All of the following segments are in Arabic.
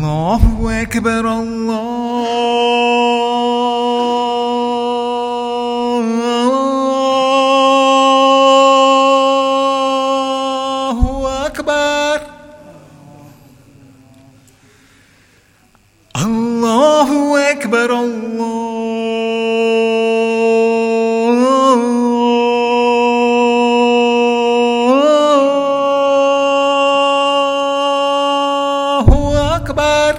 الله أكبر الله أكبر الله أكبر الله أكبر.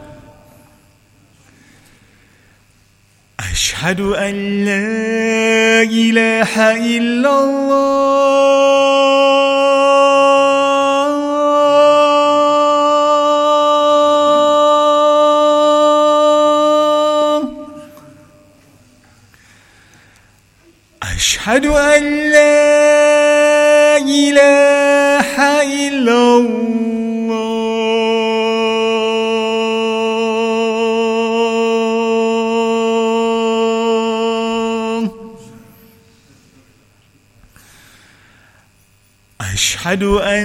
أشهد أن لا إله إلا الله. أشهد أن لا إله إلا الله. أشهد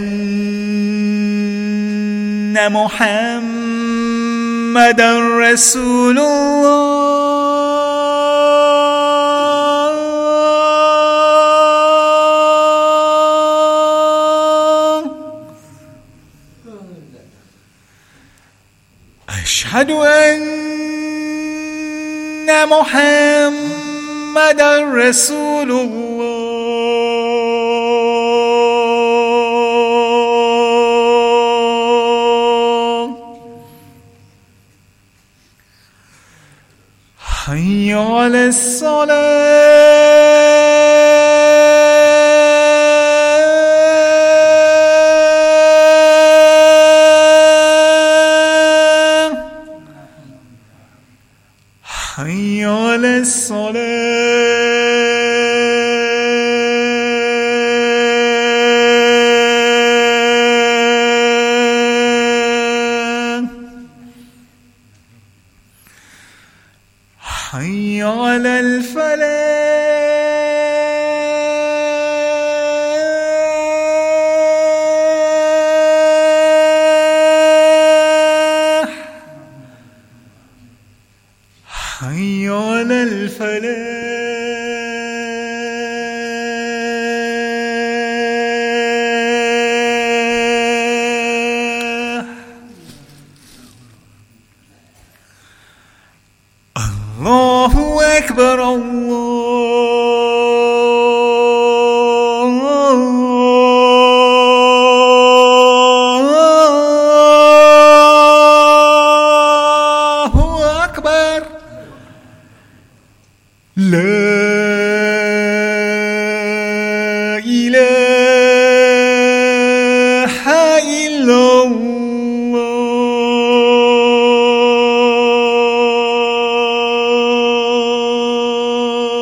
أن محمدًا رسول الله. أشهد أن محمدًا رسول الله. حي على الصلاة. حي على الصلاة. حي على الفلاح. حي على الفلاح. الله أكبر الله أكبر. لا إله إلا الله.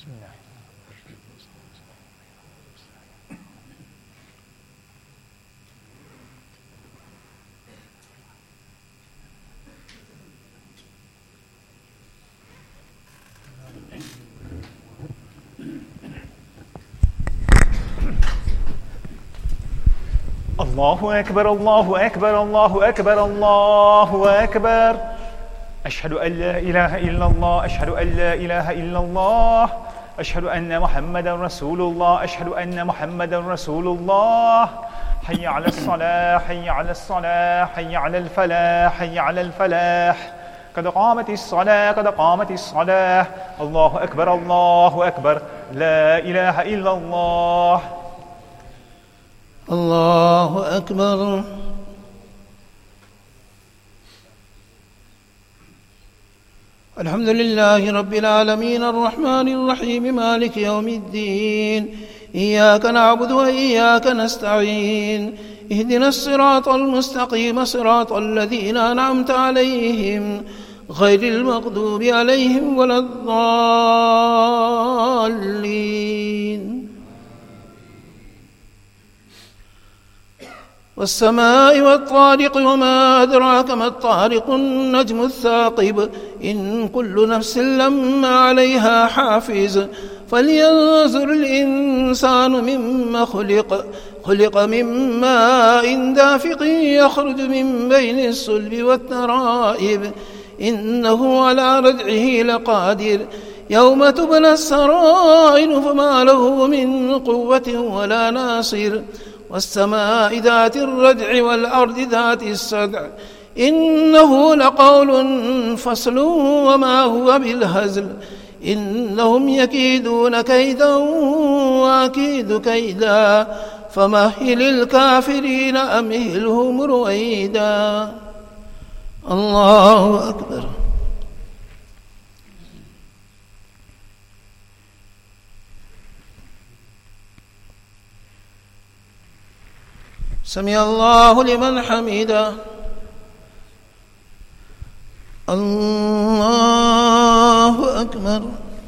الله أكبر الله أكبر الله أكبر الله أكبر. أشهد أن لا إله إلا الله أشهد أن لا إله إلا الله أشهد أن محمدا رسول الله أشهد أن محمدا رسول الله. حي على الصلاة حي على الصلاة حي على الفلاح حي على الفلاح. قد قامت الصلاة قد قامت الصلاة. الله أكبر الله أكبر. لا إله إلا الله. الله أكبر. الحمد لله رب العالمين الرحمن الرحيم مالك يوم الدين. إياك نعبد وإياك نستعين. اهدنا الصراط المستقيم صراط الذين أنعمت عليهم غير المغضوب عليهم ولا الضالين. والسماء والطارق وما أدراك ما الطارق النجم الثاقب. إن كل نفس لما عليها حافظ. فلينظر الإنسان مما خلق من ماء دافق يخرج من بين الصلب والترائب. إنه على رجعه لقادر. يوم تبلى السرائر فما له من قوة ولا ناصر. والسماء ذات الرجع والأرض ذات الصدع. إنه لقول فصل وما هو بالهزل. إنهم يكيدون كيدا وأكيد كيدا. فمهل الكافرين أمهلهم رويدا. الله أكبر. سمع الله لمن حمده. الله أكبر.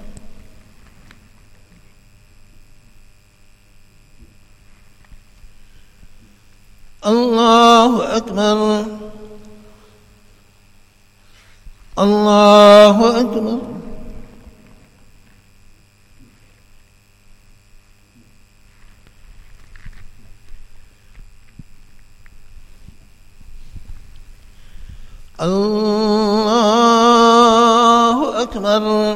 الله أكبر. الله أكبر. الله أكبر.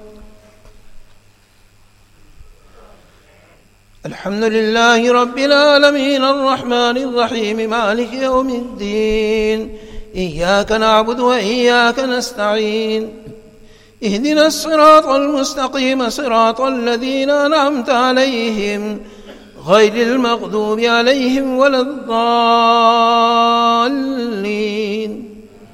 الحمد لله رب العالمين الرحمن الرحيم مالك يوم الدين. إياك نعبد وإياك نستعين. اهدنا الصراط المستقيم صراط الذين أنعمت عليهم غير المغضوب عليهم ولا الضالين.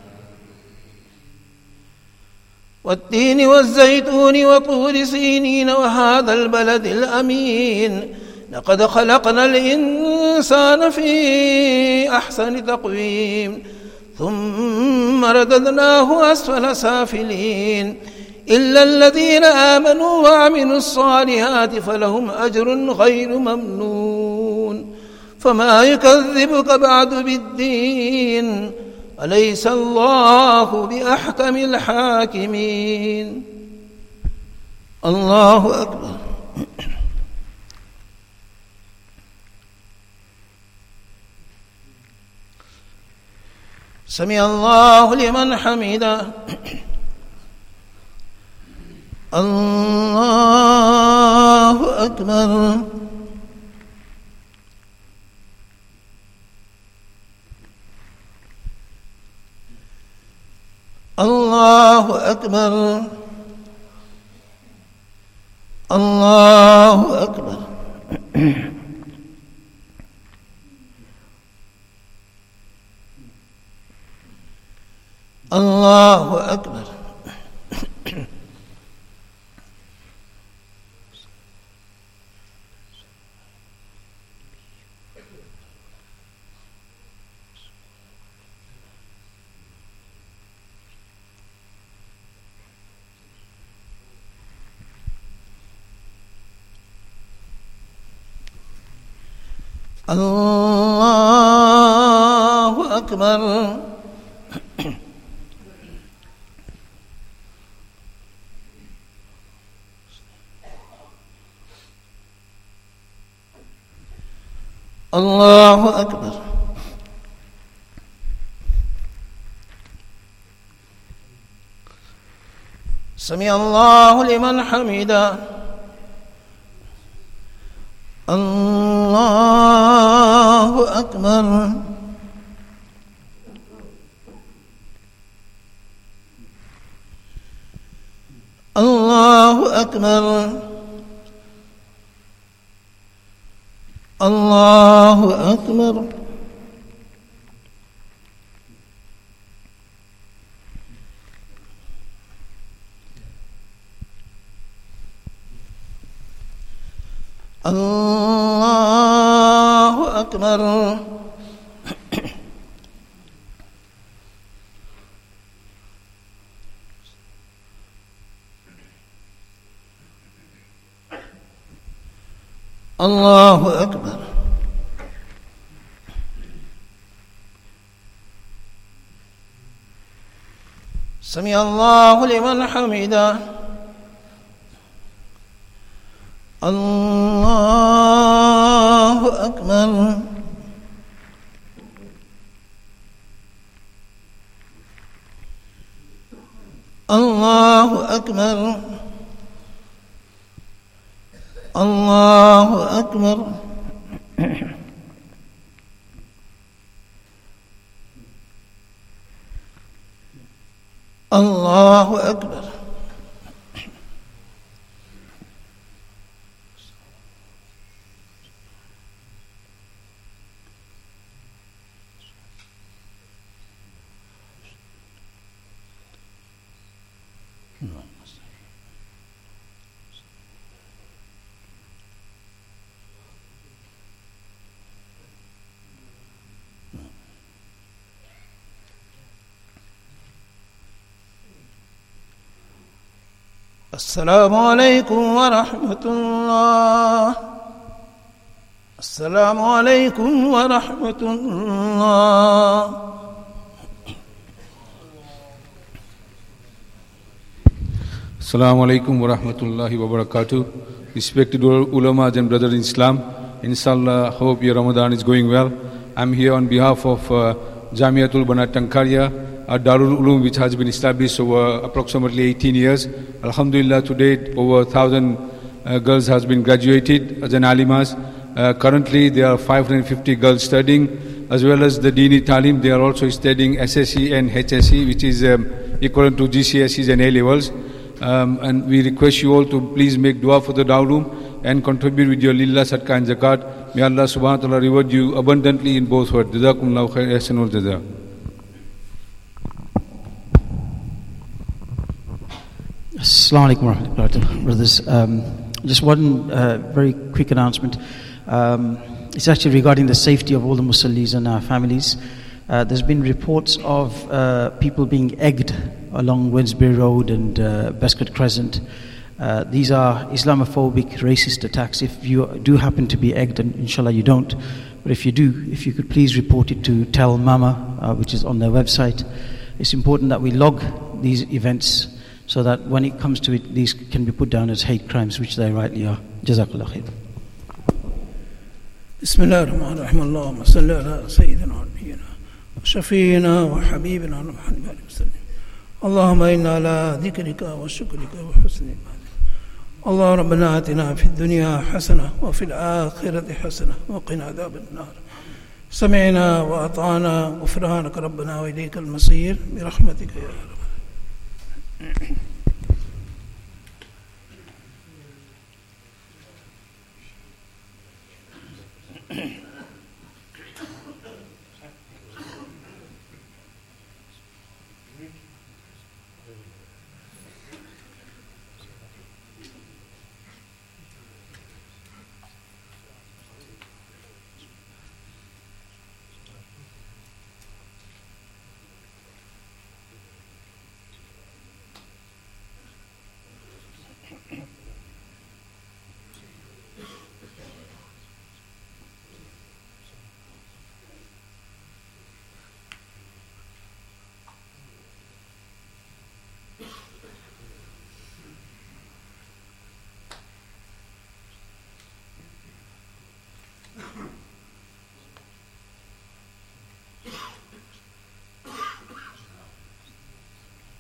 والتين والزيتون وطور سينين وهذا البلد الأمين. لقد خلقنا الإنسان في أحسن تقويم ثم رددناه أسفل سافلين. إلا الذين آمنوا وعملوا الصالحات فلهم أجر غير ممنون. فما يكذبك بعد بالدين. أليس الله بأحكم الحاكمين. الله أكبر. سمع الله لمن حمده. الله أكبر. الله أكبر. الله أكبر. الله أكبر. الله أكبر. الله أكبر. سمع الله لمن حمده. الله أكبر. الله أكبر. الله أكبر. الله أكبر. الله أكبر. سمع الله لمن حمده. الله أكبر. الله أكبر. الله أكبر. الله أكبر. السلام عليكم ورحمة الله. السلام عليكم ورحمة الله. Assalamu alaikum wa rahmatullahi wa barakatuh. Respected ulamas and brothers in Islam, inshallah, hope your Ramadan is going well. I'm here on behalf of Jamiatul Banat Tankaria, a Darul Ulum which has been established over approximately 18 years. Alhamdulillah, to date, over 1,000 girls has been graduated as an alimas. Currently, there are 550 girls studying, as well as the Dini Talim. They are also studying SSE and HSE, which is equivalent to GCSEs and A-levels. And we request you all to please make dua for the Darul and contribute with your lillah, sadaqah and zakat. May Allah subhanahu wa ta'ala reward you abundantly in both words. Jazakumullahu khair, ahsanul jazaa. Assalamu alaikum wa rahmatullahi, brothers. Just one very quick announcement. It's actually regarding the safety of all the musallis and our families. There's been reports of people being egged along Wednesbury Road and Bescott Crescent. These are Islamophobic, racist attacks. If you do happen to be egged, and inshallah you don't, but if you do, if you could please report it to Tell Mama, which is on their website. It's important that we log these events so that when it comes to it, these can be put down as hate crimes, which they rightly are. Jazakallah khair. Bismillahirrahmanirrahim. Allahumma salli ala Sayyidina wa Nabiyyina wa Shafiina wa Habibina Muhammad wa sallim. Allahumma inna ala dhikrika wa shukrika wa husni ibadah. Allah Rabbana atina fid dunya hasana wa fil akhirati hasana wa qina adhaban nar. Sami'na wa ata'na ghufranaka Rabbana wa ilaykal masir bi rahmatika ya Rabb.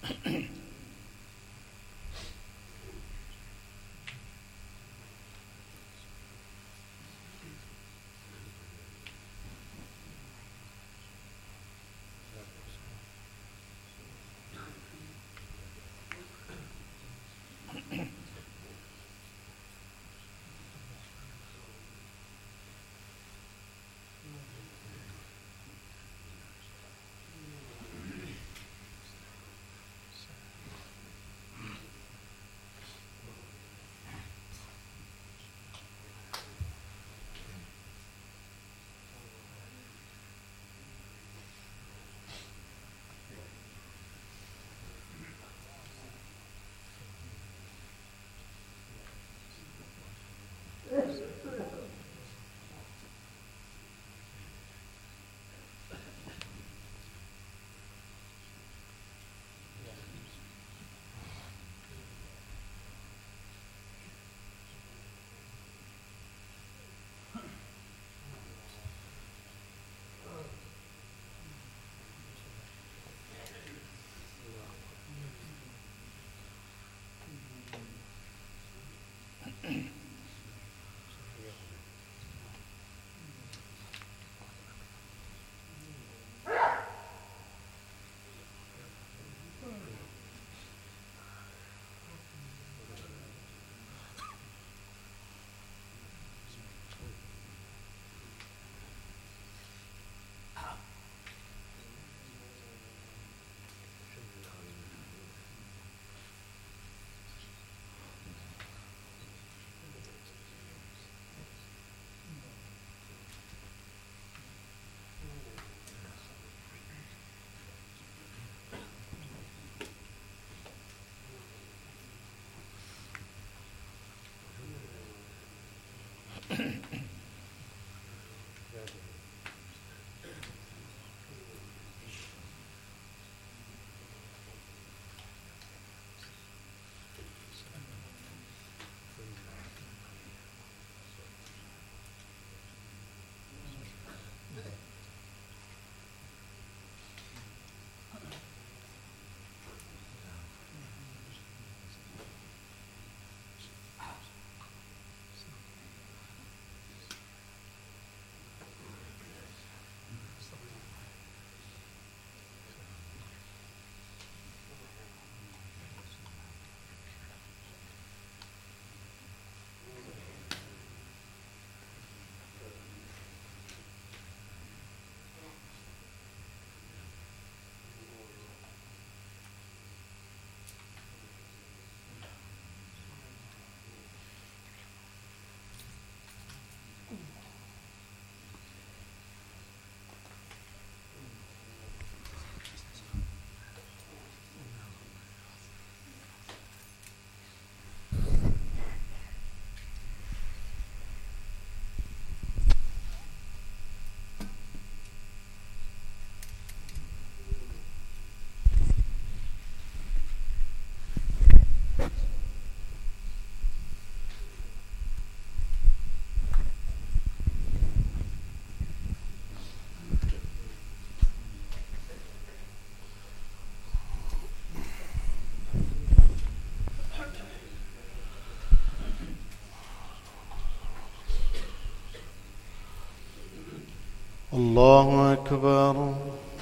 الله أكبر.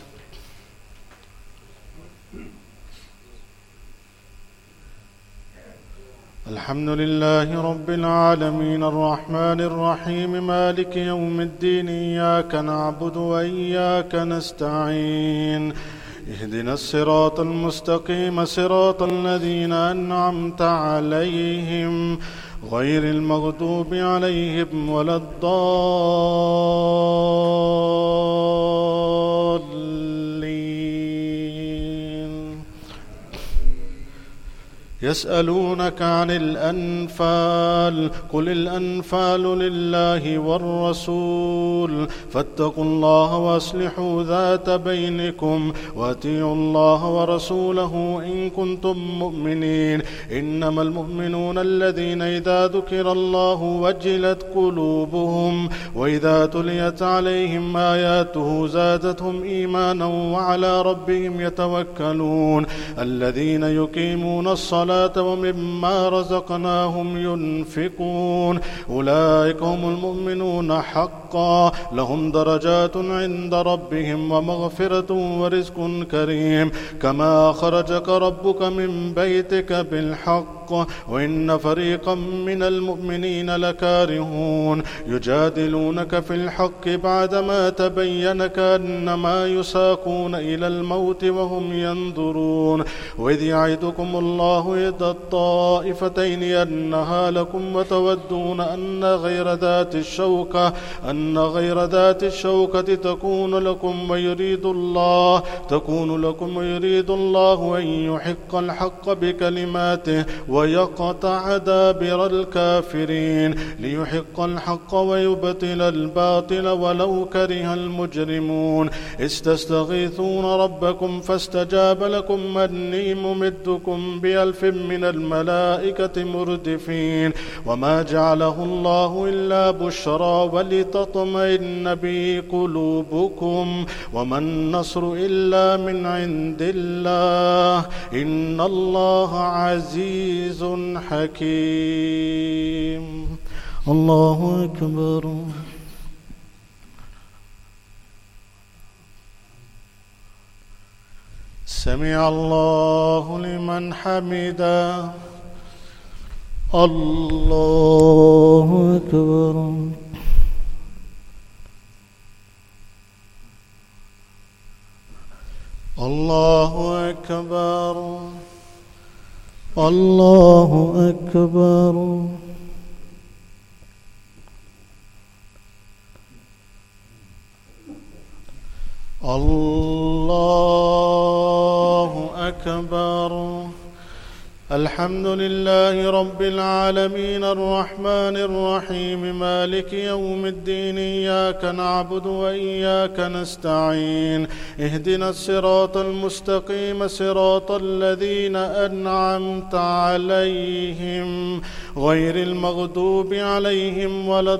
الحمد لله رب العالمين الرحمن الرحيم مالك يوم الدين إياك نعبد وإياك نستعين اهدنا الصراط المستقيم صراط الذين أنعمت عليهم غير المغضوب عليهم ولا الضالين يسألونك عن الأنفال قل الأنفال لله والرسول فاتقوا الله وأصلحوا ذات بينكم وأطيعوا الله ورسوله إن كنتم مؤمنين إنما المؤمنون الذين إذا ذكر الله وجلت قلوبهم وإذا تليت عليهم آياته زادتهم إيمانا وعلى ربهم يتوكلون الذين يقيمون الصلاة ومما رزقناهم ينفقون أولئك هم المؤمنون حقا لهم درجات عند ربهم ومغفرة ورزق كريم كما خرجك ربك من بيتك بالحق وإن فريقا من المؤمنين لكارهون يجادلونك في الحق بعدما تبين كأنما يساقون إلى الموت وهم ينظرون وإذ يعدكم الله إحدى الطائفتين أنها لكم وتودون أن غير ذات الشوكة تكون لكم ويريد الله أن يحق الحق بكلماته ويقطع دابر الكافرين ليحق الحق ويبطل الباطل ولو كره المجرمون استستغيثون ربكم فاستجاب لكم أني ممدكم ب1000 من الملائكة مردفين وما جعله الله إلا بشرى ولتطمئن به قلوبكم وما النصر إلا من عند الله إن الله عزيز حكيم الله أكبر سمع الله لمن حمده الله أكبر الله أكبر الله أكبر الله أكبر الحمد لله رب العالمين الرحمن الرحيم مالك يوم الدين إياك نعبد وإياك نستعين اهدنا الصراط المستقيم صراط الذين أنعمت عليهم غير المغضوب عليهم ولا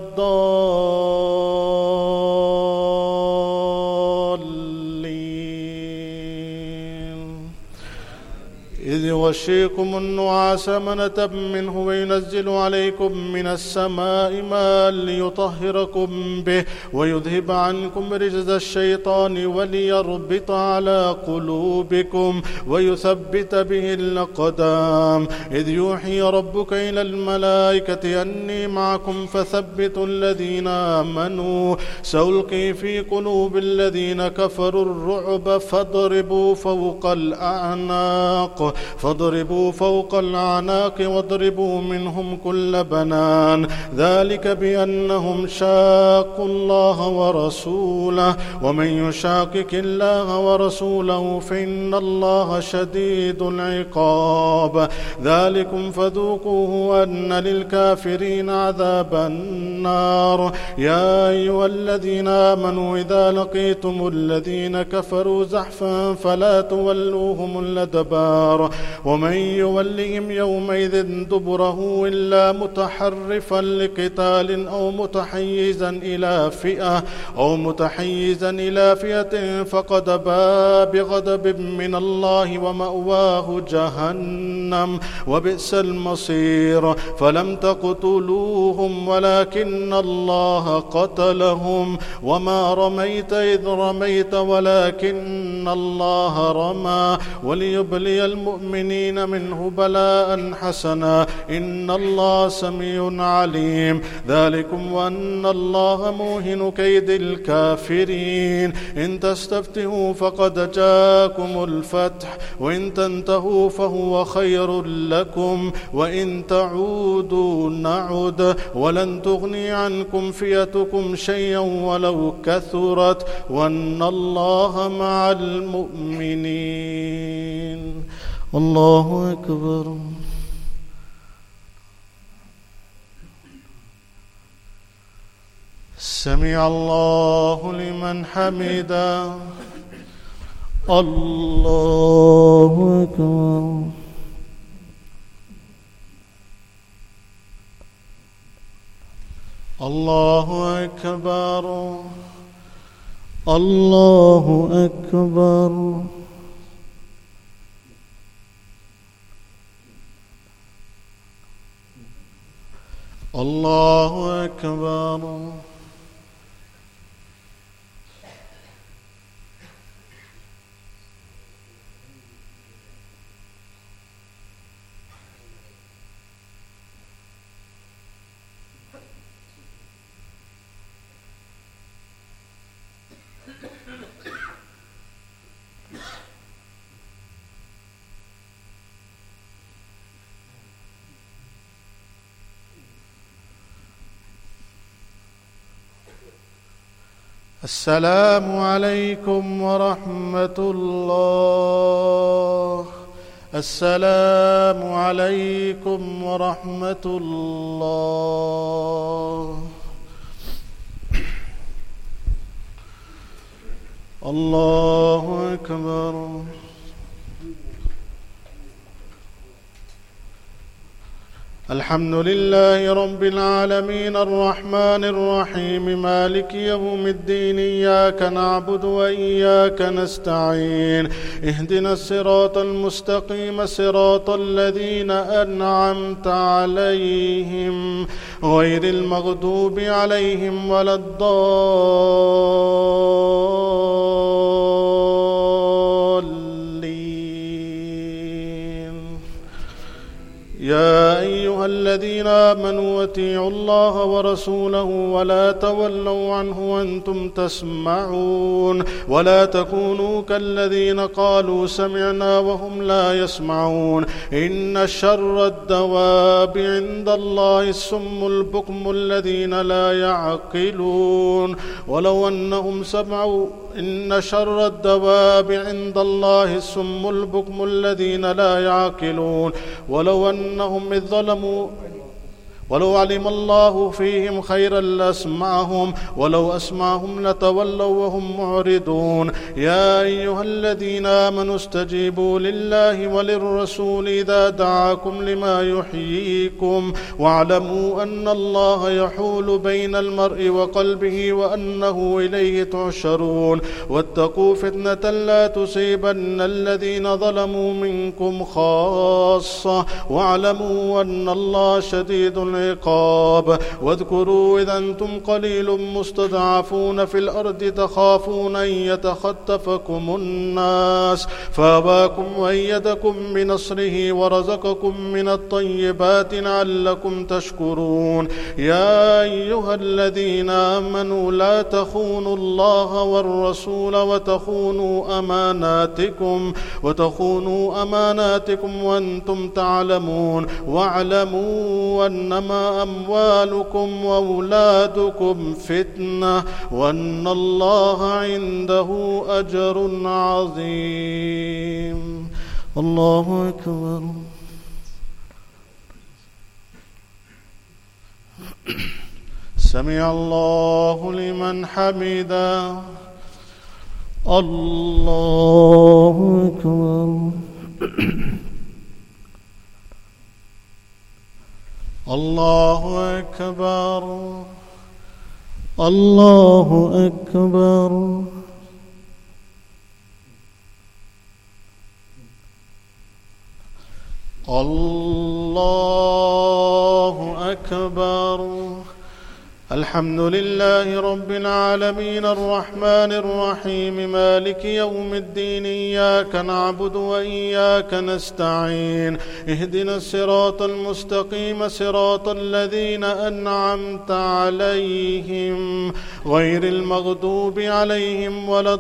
الضالين إذ يغشيكم النعاس أمنة منه وينزل عليكم من السماء ماء ليطهركم به ويذهب عنكم رجز الشيطان وليربط على قلوبكم ويثبت به الأقدام إذ يوحي ربك إلى الملائكة أني معكم فثبتوا الذين آمنوا سألقي في قلوب الذين كفروا الرعب فاضربوا فوق الأعناق واضربوا منهم كل بنان ذلك بأنهم شاقوا الله ورسوله ومن يشاقق الله ورسوله فإن الله شديد العقاب ذلكم فذوقوه أن للكافرين عذاب النار يا أيها الذين آمنوا إذا لقيتم الذين كفروا زحفا فلا تولوهم الأدبار ومن يولهم يومئذ دبره إلا متحرفا لقتال أو متحيزا إلى فئة فقد باء بغضب من الله ومأواه جهنم وبئس المصير فلم تقتلوهم ولكن الله قتلهم وما رميت إذ رميت ولكن الله رمى وليبلي المؤمنين منه بلاء حسنا إن الله سميع عليم ذلكم وأن الله موهن كيد الكافرين إن تستفتحوا فقد جاءكم الفتح وإن تنتهوا فهو خير لكم وإن تعودوا نعد ولن تغني عنكم فئتكم شيئا ولو كثرت وأن الله مع المؤمنين الله أكبر سمع الله لمن حمده. الله أكبر. الله أكبر. الله أكبر. الله أكبر. السلام عليكم ورحمة الله. السلام عليكم ورحمة الله. الله أكبر. الحمد لله رب العالمين الرحمن الرحيم مالك يوم الدين إياك نعبد وإياك نستعين اهدنا الصراط المستقيم صراط الذين أنعمت عليهم غير المغضوب عليهم ولا الضالين. يا أيها الذين آمنوا أطيعوا الله ورسوله ولا تولوا عنه وأنتم تسمعون ولا تكونوا كالذين قالوا سمعنا وهم لا يسمعون. إن شر الدواب عند الله الصم البكم الذين لا يعقلون ولو أنهم سمعوا. إن شر الدواب عند الله الصم البكم الذين لا يعقلون ولو أنهم إذ ظلموا ولو علم الله فيهم خيرا لأسمعهم ولو أسمعهم لتولوا وهم معرضون. يا أيها الذين آمنوا استجيبوا لله وللرسول إذا دعاكم لما يحييكم واعلموا أن الله يحول بين المرء وقلبه وأنه إليه تحشرون. واتقوا فتنة لا تصيبن الذين ظلموا منكم خاصة واعلموا أن الله شديد العقاب. واذكروا إذا أنتم قليل مستضعفون في الأرض تخافون أن يتخطفكم الناس فأباكم وأيدكم بنصره ورزقكم من الطيبات لعلكم تشكرون. يا أيها الذين آمنوا لا تخونوا الله والرسول وتخونوا أماناتكم وأنتم تعلمون. واعلموا أنما أموالكم وأولادكم فتنة وأن الله عنده أجر عظيم. الله أكبر. سمع الله لمن حمده. الله أكبر. الله أكبر. الله أكبر. الله أكبر. الحمد لله رب العالمين الرحمن الرحيم مالك يوم الدين إياك نعبد وإياك نستعين اهدنا الصراط المستقيم صراط الذين أنعمت عليهم غير المغضوب عليهم ولا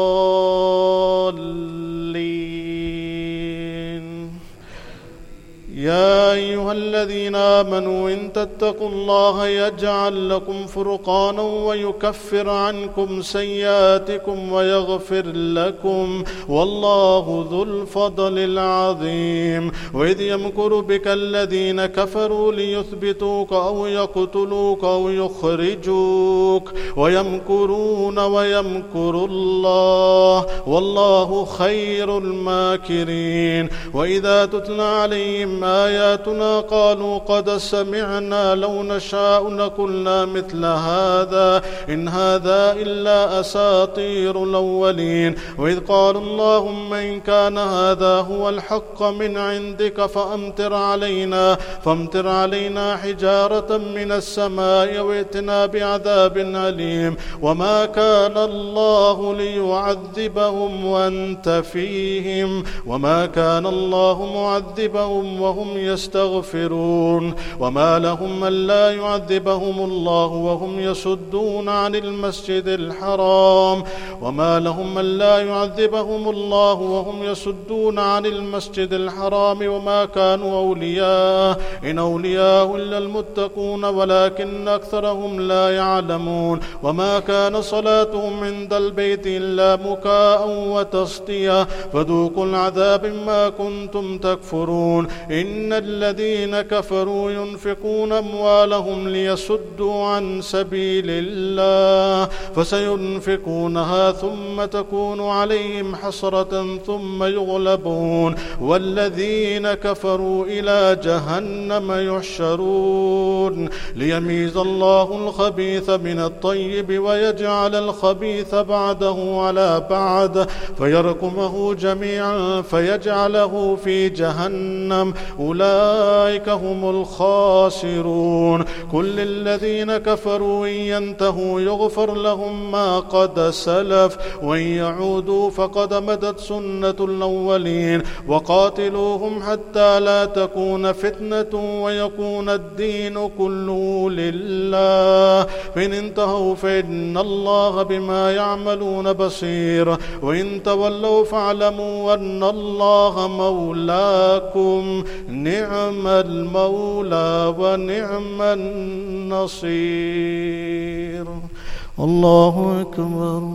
الضالين. يا أيها الذين آمنوا إن تتقوا الله يجعل لكم فرقانا ويكفر عنكم سيئاتكم ويغفر لكم والله ذو الفضل العظيم. وإذ يمكر بك الذين كفروا ليثبتوك أو يقتلوك أو يخرجوك ويمكرون ويمكر الله والله خير الماكرين. وإذا تتلى عليهم آياتنا قالوا قد سمعنا لو نشاء لقلنا مثل هذا إن هذا إلا أساطير الأولين. وإذ قالوا اللهم إن كان هذا هو الحق من عندك فامطر علينا حجارة من السماء وائتنا بعذاب أليم. وما كان الله ليعذبهم وأنت فيهم وما كان الله معذبهم وهم يستغفرون. وما لهم ألا يعذبهم الله وهم يصدون عن المسجد الحرام وما كانوا أولياء إن أولياء إلا المتقون ولكن أكثرهم لا يعلمون. وما كان صلاتهم عند البيت إلا مكاء وتصدية فذوقوا العذاب ما كنتم تكفرون. إن الذين كفروا ينفقون أموالهم ليصدوا عن سبيل الله فسينفقونها ثم تكون عليهم حسرة ثم يغلبون والذين كفروا إلى جهنم يحشرون ليميز الله الخبيث من الطيب ويجعل الخبيث بعده على بعد فيركمه جميعا فيجعله في جهنم أولئك هم الخاسرون. كل الذين كفروا إن ينتهوا يغفر لهم ما قد سلف وإن يعودوا فقد مدت سنة الأولين. وقاتلوهم حتى لا تكون فتنة ويكون الدين كله لله فإن انتهوا فإن الله بما يعملون بصير وإن تولوا فاعلموا أن الله مولاكم نعم المولى ونعم النصير. الله أكبر.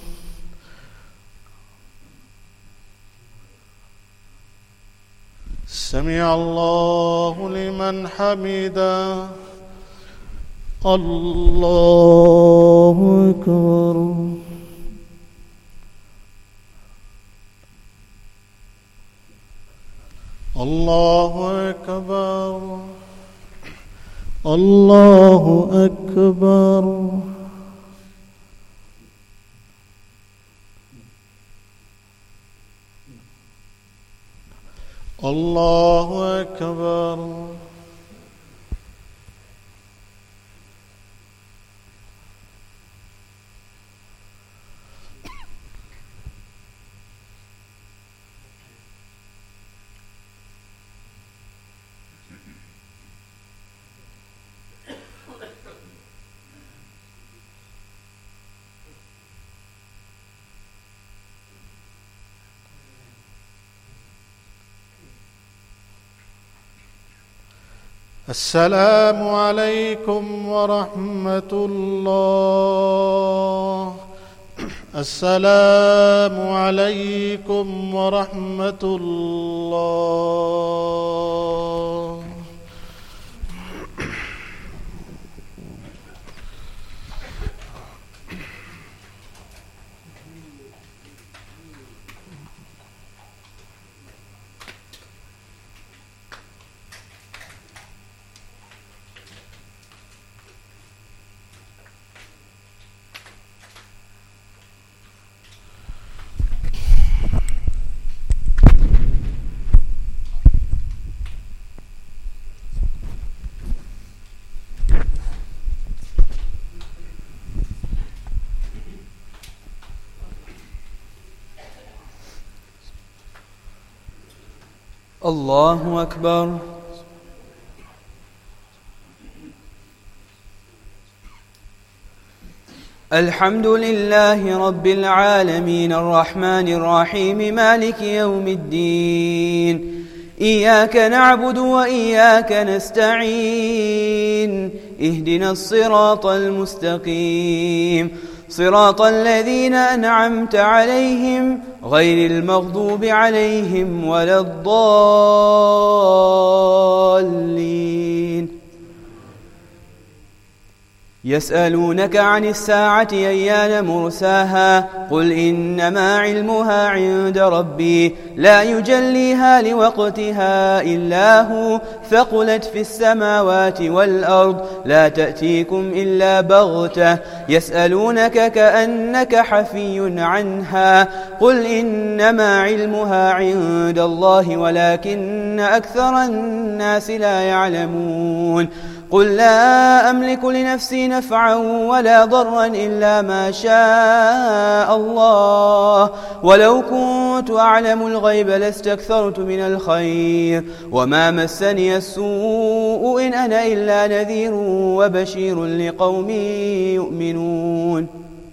سمع الله لمن حمده. الله أكبر. الله أكبر. الله أكبر. الله أكبر. السلام عليكم ورحمة الله. السلام عليكم ورحمة الله. الله أكبر. الحمد لله رب العالمين الرحمن الرحيم مالك يوم الدين إياك نعبد وإياك نستعين اهدنا الصراط المستقيم صراط الذين أنعمت عليهم غير المغضوب عليهم ولا الضالين. يسألونك عن الساعة أيان مرساها قل إنما علمها عند ربي لا يجليها لوقتها إلا هو ثقلت في السماوات والأرض لا تأتيكم إلا بغتة يسألونك كأنك حفي عنها قل إنما علمها عند الله ولكن أكثر الناس لا يعلمون. قل لا أملك لنفسي نفعا ولا ضرا إلا ما شاء الله ولو كنت أعلم الغيب لاستكثرت من الخير وما مسني السوء إن أنا إلا نذير وبشير لقوم يؤمنون.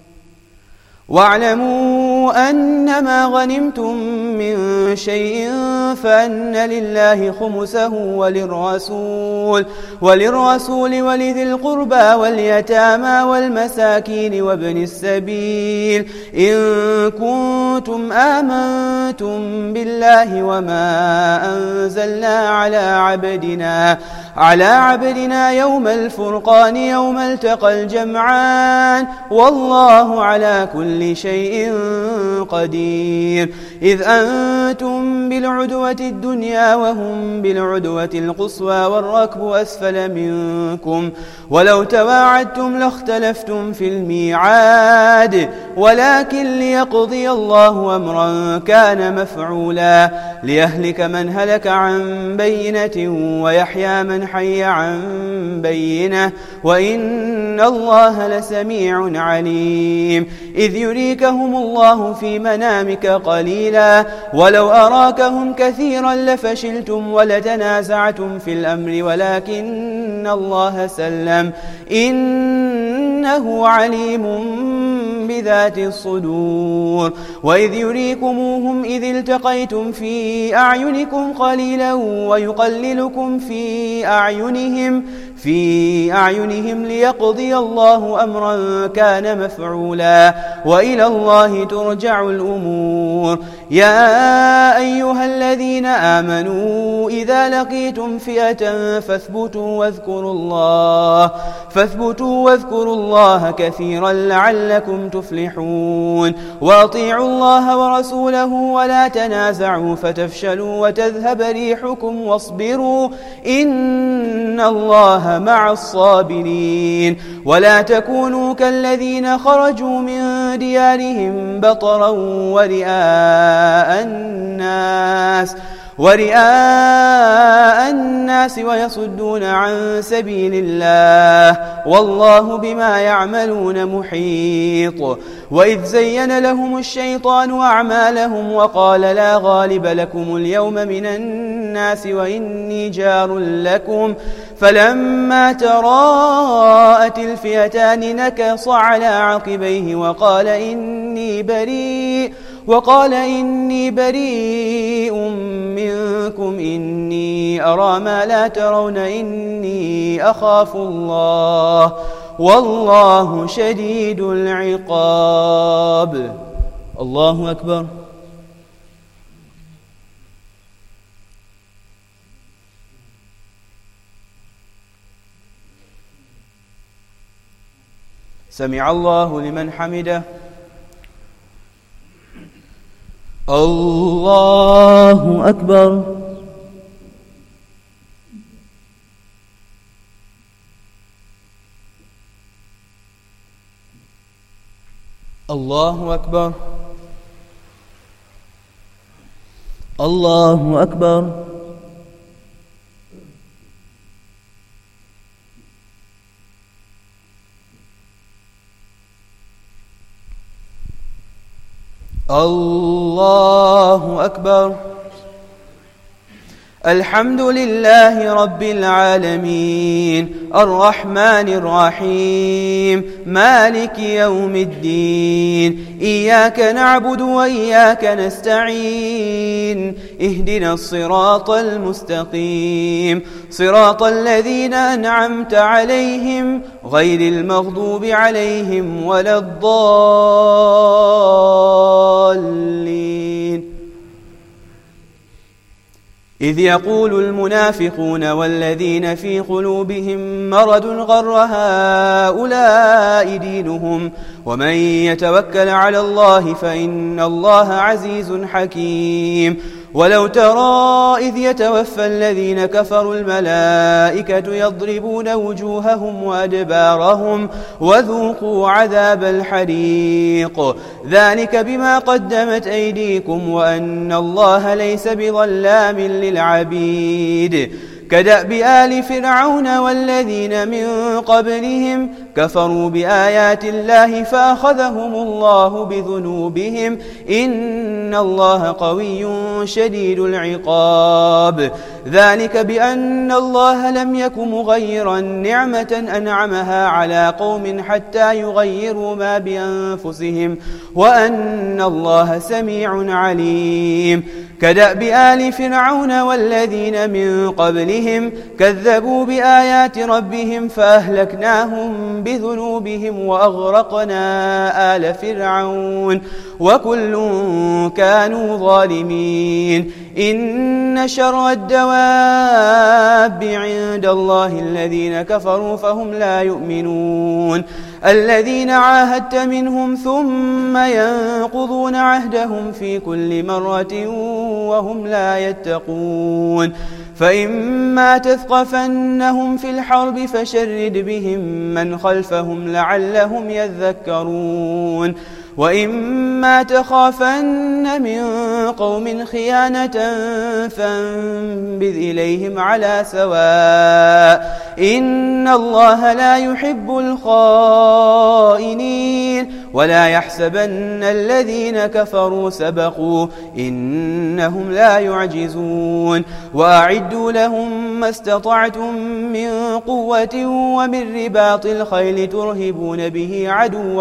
واعلموا أنما غنمتم من شيء فأن لله خمسه وللرسول ولذي القربى واليتامى والمساكين وابن السبيل إن كنتم آمنتم بالله وما أنزلنا على عبدنا يوم الفرقان يوم التقى الجمعان والله على كل شيء قدير. إذ أنتم بالعدوة الدنيا وهم بالعدوة القصوى والركب أسفل منكم ولو تواعدتم لاختلفتم في الميعاد ولكن ليقضي الله أمرا كان مفعولا ليهلك من هلك عن بينة ويحيى من حي عن بينة وإن الله لسميع عليم. إذ يريكهم الله في منامك قليلا ولو أراكهم كثيرا لفشلتم ولتنازعتم في الأمر ولكن الله سلم إنه عليم بذات الصدور. وإذ يريكموهم إذ التقيتم في أعينكم قليلا ويقللكم في أعينهم ليقضي الله أمرا كان مفعولا وإلى الله ترجع الأمور. يا أيها الذين آمنوا إذا لقيتم فئة فاثبتوا واذكروا الله كثيرا لعلكم تفلحون. وأطيعوا الله ورسوله ولا تنازعوا فتفشلوا وتذهب ريحكم واصبروا إن الله مع الصابرين. ولا تكونوا كالذين خرجوا من ديارهم بطرا ورئاء الناس ويصدون عن سبيل الله والله بما يعملون محيط. وإذ زين لهم الشيطان أعمالهم وقال لا غالب لكم اليوم من الناس وإني جار لكم فلما تراءت الفئتان نكص على عقبيه وقال إني بريء منكم إني أرى ما لا ترون إني أخاف الله والله شديد العقاب. الله أكبر. سمع الله لمن حمده. الله أكبر. الله أكبر. الله أكبر. الله أكبر. الحمد لله رب العالمين الرحمن الرحيم مالك يوم الدين إياك نعبد وإياك نستعين اهدنا الصراط المستقيم صراط الذين أنعمت عليهم غير المغضوب عليهم ولا الضالين. إذ يقول المنافقون والذين في قلوبهم مرض غر هؤلاء دينهم ومن يتوكل على الله فإن الله عزيز حكيم. ولو ترى إذ يتوفى الذين كفروا الملائكة يضربون وجوههم وأدبارهم وذوقوا عذاب الحريق ذلك بما قدمت أيديكم وأن الله ليس بظلام للعبيد. كدأب آل فرعون والذين من قبلهم كفروا بآيات الله فأخذهم الله بذنوبهم إن الله قوي شديد العقاب. ذلك بأن الله لم يك مغيرا نعمة أنعمها على قوم حتى يغيروا ما بأنفسهم وأن الله سميع عليم. كدأب آل فرعون والذين من قبلهم كذبوا بآيات ربهم فأهلكناهم بذنوبهم وأغرقنا آل فرعون وكل كانوا ظالمين. إن شر الدواب عند الله الذين كفروا فهم لا يؤمنون. الذين عاهدت منهم ثم ينقضون عهدهم في كل مرة وهم لا يتقون. فإما تثقفنهم في الحرب فشرد بهم من خلفهم لعلهم يذكرون. وإما تخافن من قوم خيانة فانبذ إليهم على سواء إن الله لا يحب الخائنين. ولا يحسبن الذين كفروا سبقوا إنهم لا يعجزون. وأعدوا لهم ما استطعتم من قوة ومن رباط الخيل ترهبون به عدو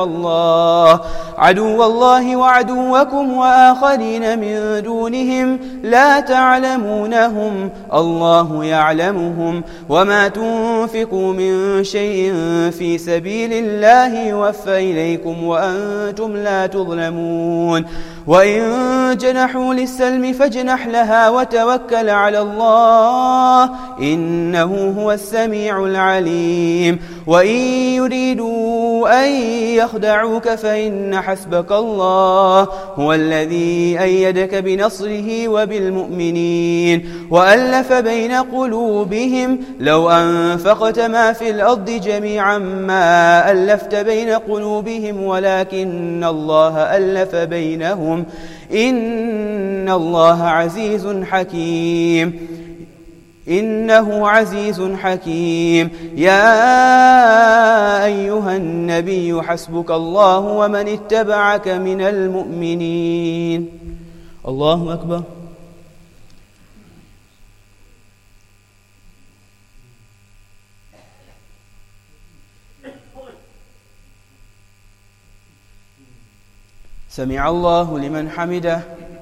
الله وعدوكم وآخرين من دونهم لا تعلمونهم الله يعلمهم. وما تنفقوا من شيء في سبيل الله يوفى إليكم وأنتم لا تظلمون. وإن جنحوا للسلم فاجنح لها وتوكل على الله إنه هو السميع العليم. وإن يريدوا أن يخدعوك فإن حسبك الله هو الذي أيدك بنصره وبالمؤمنين وألف بين قلوبهم لو أنفقت ما في الأرض جميعا ما ألفت بين قلوبهم ولكن الله ألف بينهم إن الله عزيز حكيم. إنه عزيز حكيم. يا أيها النبي حسبك الله ومن اتبعك من المؤمنين. الله أكبر. سمع الله لمن حمده.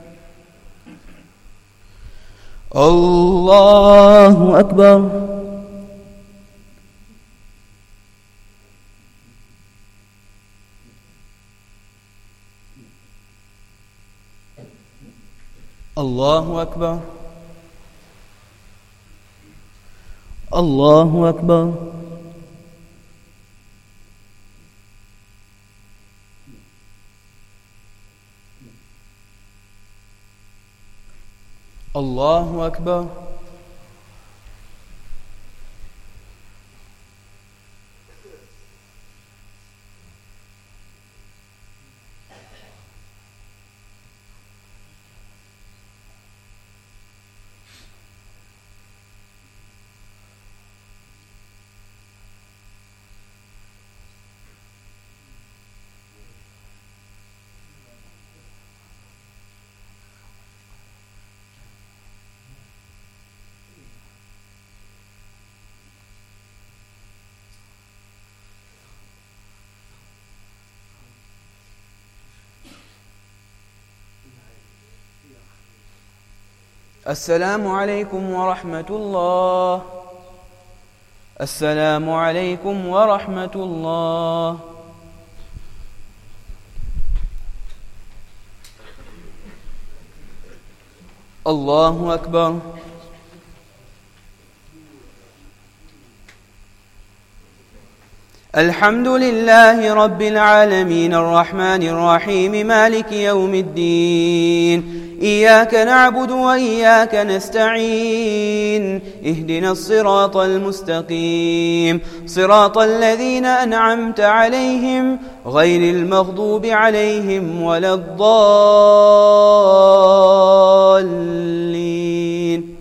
الله أكبر. الله أكبر. الله أكبر. الله أكبر. السلام عليكم ورحمة الله. السلام عليكم ورحمة الله. الله أكبر. الحمد لله رب العالمين الرحمن الرحيم مالك يوم الدين. إياك نعبد وإياك نستعين. اهدنا الصراط المستقيم صراط الذين أنعمت عليهم غير المغضوب عليهم ولا الضالين.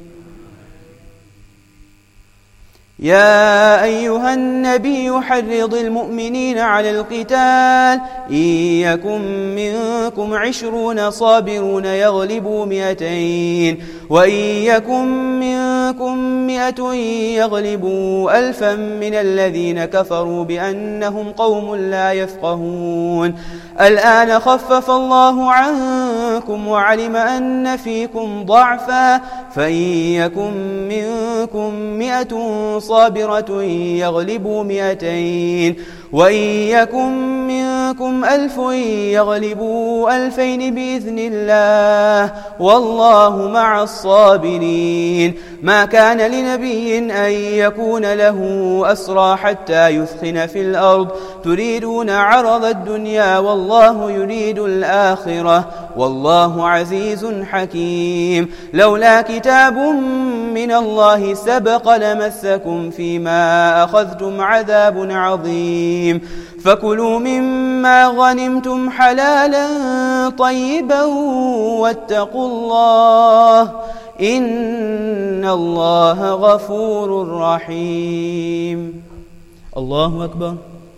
يا أيها النبي حرض المؤمنين على القتال إن يكن منكم 20 صابرون يغلبوا 200 وإن يكن منكم 100 يغلبوا 1000 من الذين كفروا بأنهم قوم لا يفقهون. الآن خفف الله عنكم وعلم أن فيكم ضعفا فإن يكن منكم 100 صابرة يغلبوا 200 وإن يكن منكم 1000 يغلبوا 2000 بإذن الله والله مع الصابرين. ما كان لنبي أن يكون له أسرى حتى يثخن في الأرض تريدون عرض الدنيا والله يريد الآخرة والله عزيز حكيم. لولا كتاب من الله سبق لمسكم فيما أخذتم عذاب عظيم. فكلوا مما غنمتم حلالا طيبا واتقوا الله إن الله غفور رحيم. الله أكبر.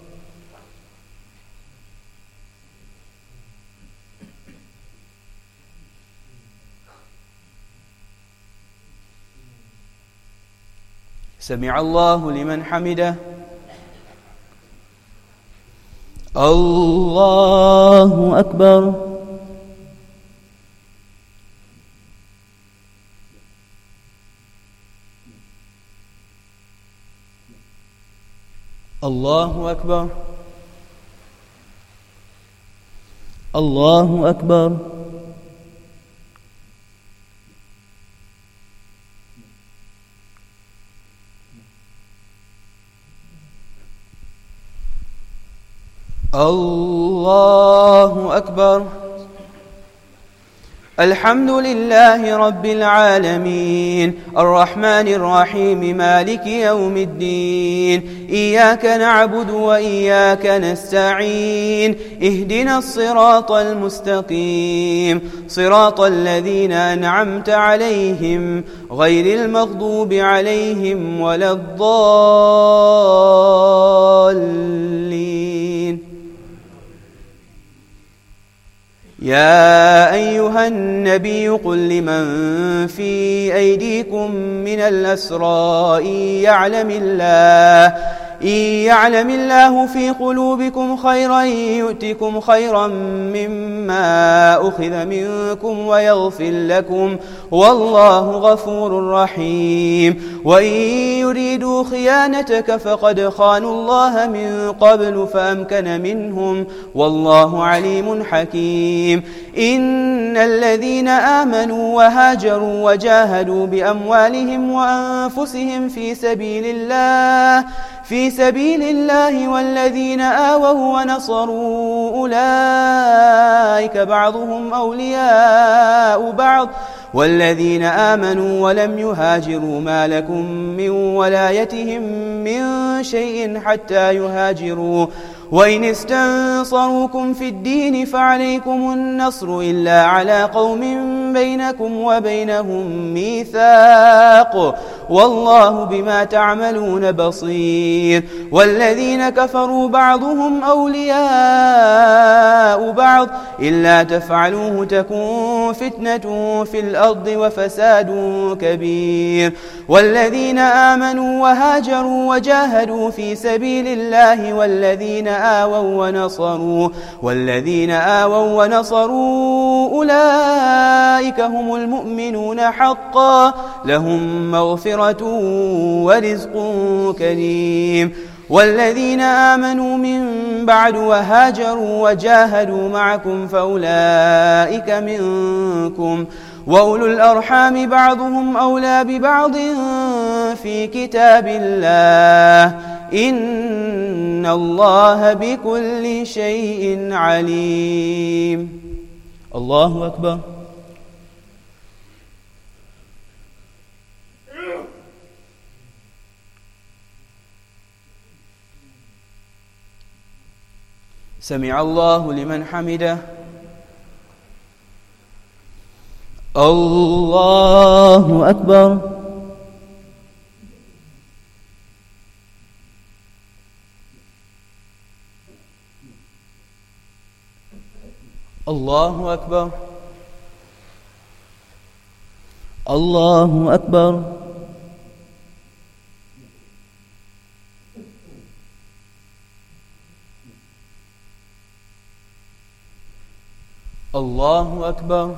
سمع الله لمن حمده. الله أكبر. الله أكبر. الله أكبر. الله أكبر. الحمد لله رب العالمين الرحمن الرحيم مالك يوم الدين. إياك نعبد وإياك نستعين. اهدنا الصراط المستقيم صراط الذين أنعمت عليهم غير المغضوب عليهم ولا الضالين. يا أيها النبي قل لمن في أيديكم من الأسرى إن يعلم الله في قلوبكم خيرا يؤتكم خيرا مما أخذ منكم ويغفر لكم والله غفور رحيم. وإن يريدوا خيانتك فقد خانوا الله من قبل فأمكن منهم والله عليم حكيم. إن الذين آمنوا وهاجروا وجاهدوا بأموالهم وأنفسهم في سبيل الله والذين آووا ونصروا أولئك بعضهم أولياء بعض والذين آمنوا ولم يهاجروا ما لكم من ولايتهم من شيء حتى يهاجروا وإن استنصروكم في الدين فعليكم النصر إلا على قوم بينكم وبينهم ميثاق والله بما تعملون بصير. والذين كفروا بعضهم أولياء بعض إلا تفعلوه تكون فتنة في الأرض وفساد كبير. والذين آمنوا وهاجروا وجاهدوا في سبيل الله والذين آووا ونصروا أولئك أولئك هم المؤمنون حقا لهم مغفرة ورزق كريم. والذين آمنوا من بعد وهاجروا وجاهدوا معكم فأولئك منكم، وأولو الأرحام بعضهم أولى ببعض في كتاب الله إن الله بكل شيء عليم. الله أكبر. سمع الله لمن حمده. الله أكبر. الله أكبر. الله أكبر. الله أكبر.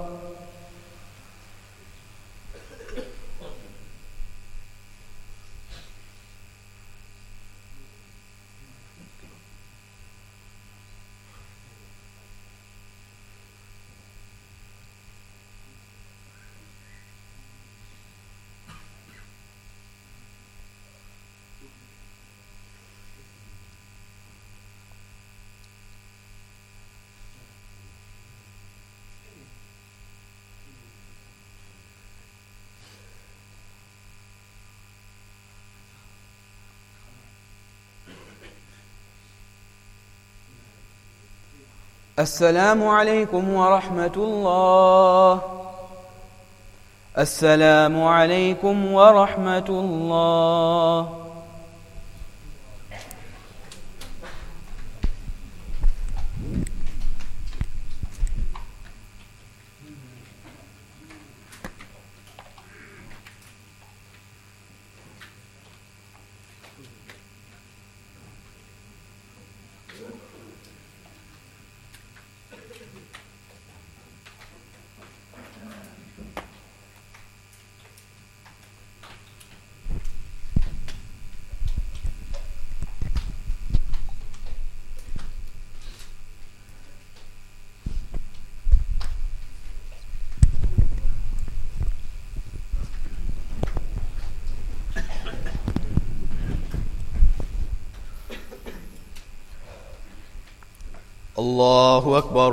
السلام عليكم ورحمة الله. السلام عليكم ورحمة الله. الله أكبر.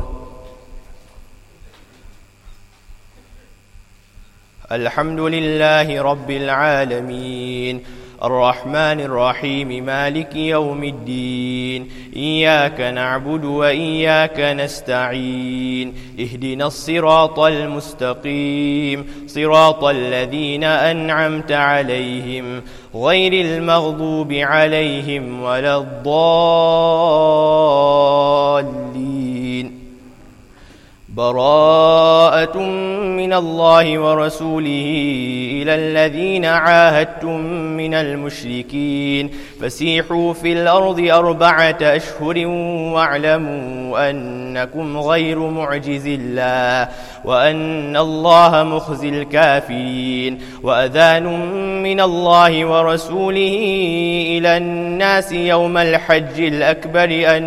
الحمد لله رب العالمين الرحمن الرحيم مالك يوم الدين إياك نعبد وإياك نستعين اهدنا الصراط المستقيم صراط الذين أنعمت عليهم غير المغضوب عليهم ولا الضالين. براءة من الله ورسوله إلى الذين عاهدتم من المشركين فسيحوا في الأرض 4 أشهر واعلموا أنكم غير معجز الله وأن الله مخزي الكافرين. وأذان من الله ورسوله إلى الناس يوم الحج الأكبر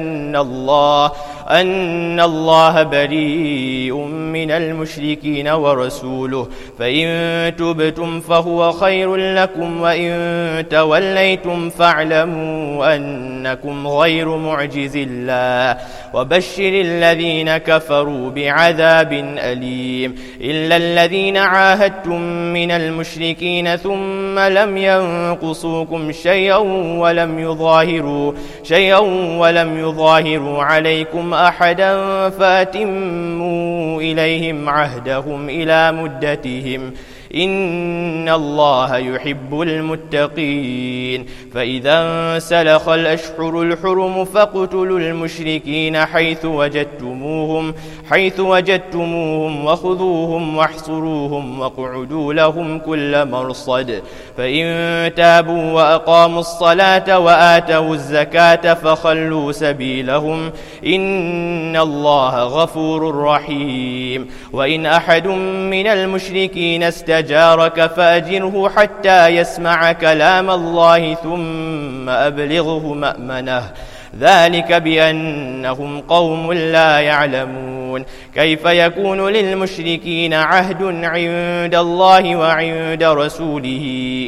أن الله بريء من المشركين ورسوله فإن تبتم فهو خير لكم وإن توليتم فاعلموا أنكم غير معجز الله وبشر الذين كفروا بعذاب أليم. إلا الذين عاهدتم من المشركين ثم لم ينقصوكم شيئا ولم يظاهروا عليكم أحدا فأتموا إليهم عهدهم إلى مدتهم إن الله يحب المتقين. فإذا انسلخ الأشهر الحرم فاقتلوا المشركين حيث وجدتموهم وخذوهم واحصروهم واقعدوا لهم كل مرصد. فإن تابوا وأقاموا الصلاة وآتوا الزكاة فخلوا سبيلهم إن الله غفور رحيم. وإن أحد من المشركين استجارك فأجره حتى يسمع كلام الله ثم أبلغه مأمنه، ذلك بأنهم قوم لا يعلمون. كيف يكون للمشركين عهد عند الله وعند رسوله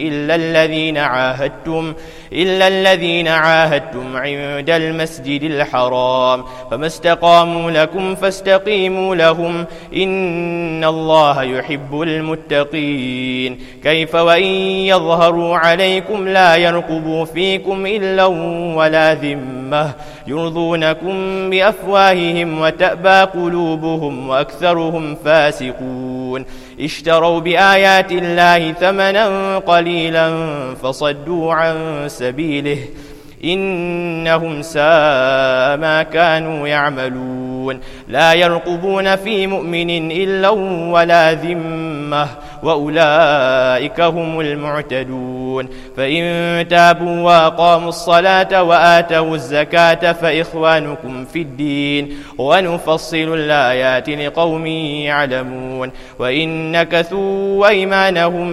إلا الذين عاهدتم عند المسجد الحرام، فما استقاموا لكم فاستقيموا لهم إن الله يحب المتقين. كيف وإن يظهروا عليكم لا يرقبوا فيكم إلا ولا ذمة يرضونكم بأفواههم وتأبى قلوبهم وأكثرهم فاسقون. اشتروا بآيات الله ثمنا قليلا فصدوا عن سبيله إنهم ساء ما كانوا يعملون. لا يرقبون في مؤمن إلا ولا ذمة وأولئك هم المعتدون. فإن تابوا وأقاموا الصلاة وآتوا الزكاة فإخوانكم في الدين ونفصل الآيات لقوم يعلمون. وإن نكثوا أيمانهم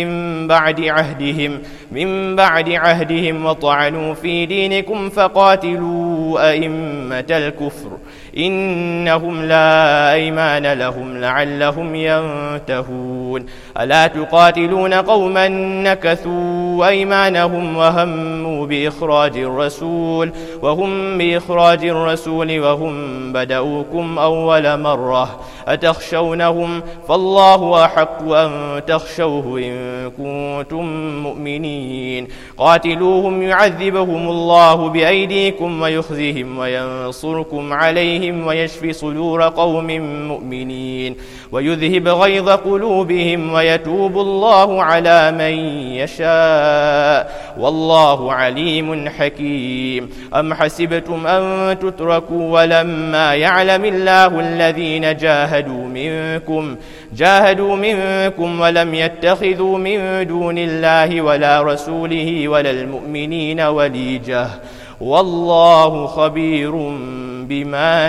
من بعد عهدهم وطعنوا في دينكم فقاتلوا أئمة الكفر إنهم لا أيمان لهم لعلهم ينتهون. ألا تقاتلون قوما نكثوا أيمانهم وهموا بإخراج الرسول وهم بدأوكم أول مرة أتخشونهم فالله أحق أن تخشوه إن كنتم مؤمنين. قاتلوهم يعذبهم الله بأيديكم ويخزهم وينصركم عليهم ويشفي صدور قوم مؤمنين ويذهب غيظ قلوبهم ويتوب الله على من يشاء والله عليم حكيم. أم حسبتم أن تتركوا ولما يعلم الله الذين جاهدوا منكم ولم يتخذوا من دون الله ولا رسوله ولا المؤمنين وليجة والله خبير بما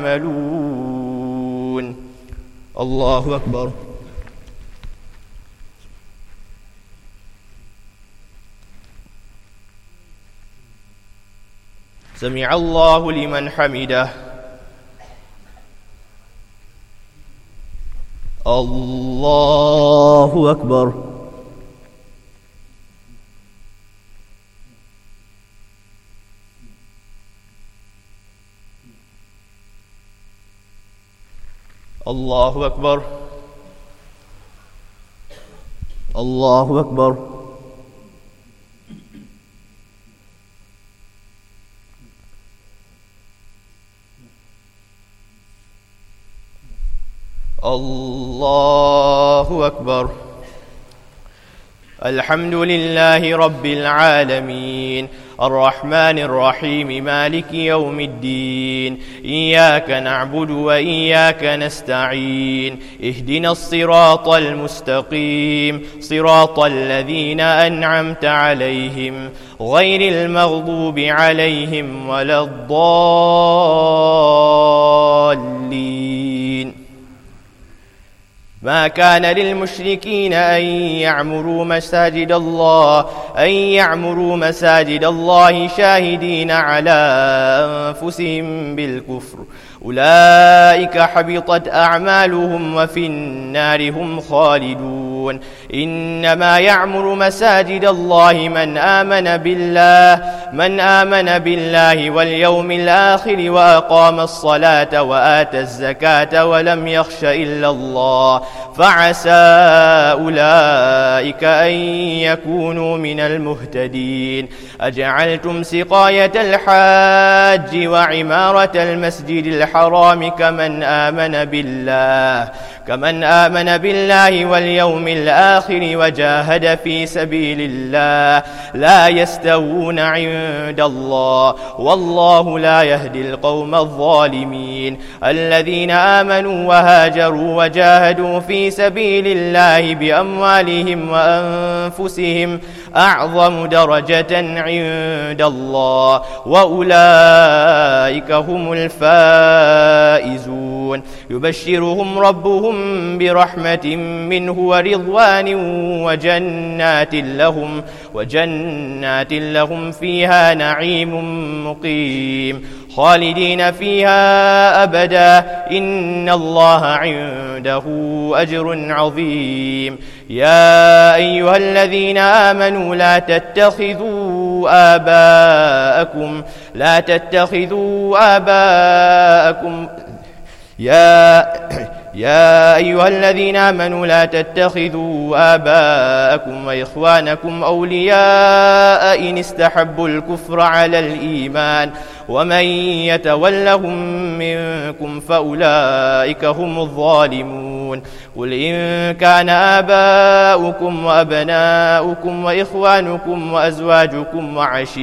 تعملون. الله أكبر. سمع الله لمن حمده. الله أكبر. الله أكبر. الله أكبر. الله أكبر. الحمد لله رب العالمين الرحمن الرحيم مالك يوم الدين إياك نعبد وإياك نستعين اهدنا الصراط المستقيم صراط الذين أنعمت عليهم غير المغضوب عليهم ولا الضالين. ما كان للمشركين أن يعمروا مساجد الله شاهدين على أنفسهم بالكفر أولئك حبطت أعمالهم وفي النار هم خالدون. إنما يعمر مساجد الله من آمن بالله واليوم الآخر وأقام الصلاة وآتى الزكاة ولم يخش إلا الله فعسى أولئك أن يكونوا من المهتدين. أجعلتم سقاية الحاج وعمارة المسجد الحرام كمن آمن بالله واليوم الآخر وجاهد في سبيل الله لا يستوون عند الله والله لا يهدي القوم الظالمين الذين آمنوا وهاجروا وجاهدوا في سبيل الله بأموالهم وأنفسهم أعظم درجة عند الله وأولئك هم الفائزون يبشرهم ربهم برحمة منه ورضوان وجنات لهم فيها نعيم مقيم خالدين فيها أبدا إن الله عنده أجر عظيم يا أيها الذين آمنوا لا تتخذوا آباءكم يا أيها الذين آمنوا لا تتخذوا آباءكم وإخوانكم أولياء إن استحبوا الكفر على الإيمان ومن يتولهم منكم فأولئك هم الظالمون قل إن كان آباؤكم وأبناؤكم وإخوانكم وأزواجكم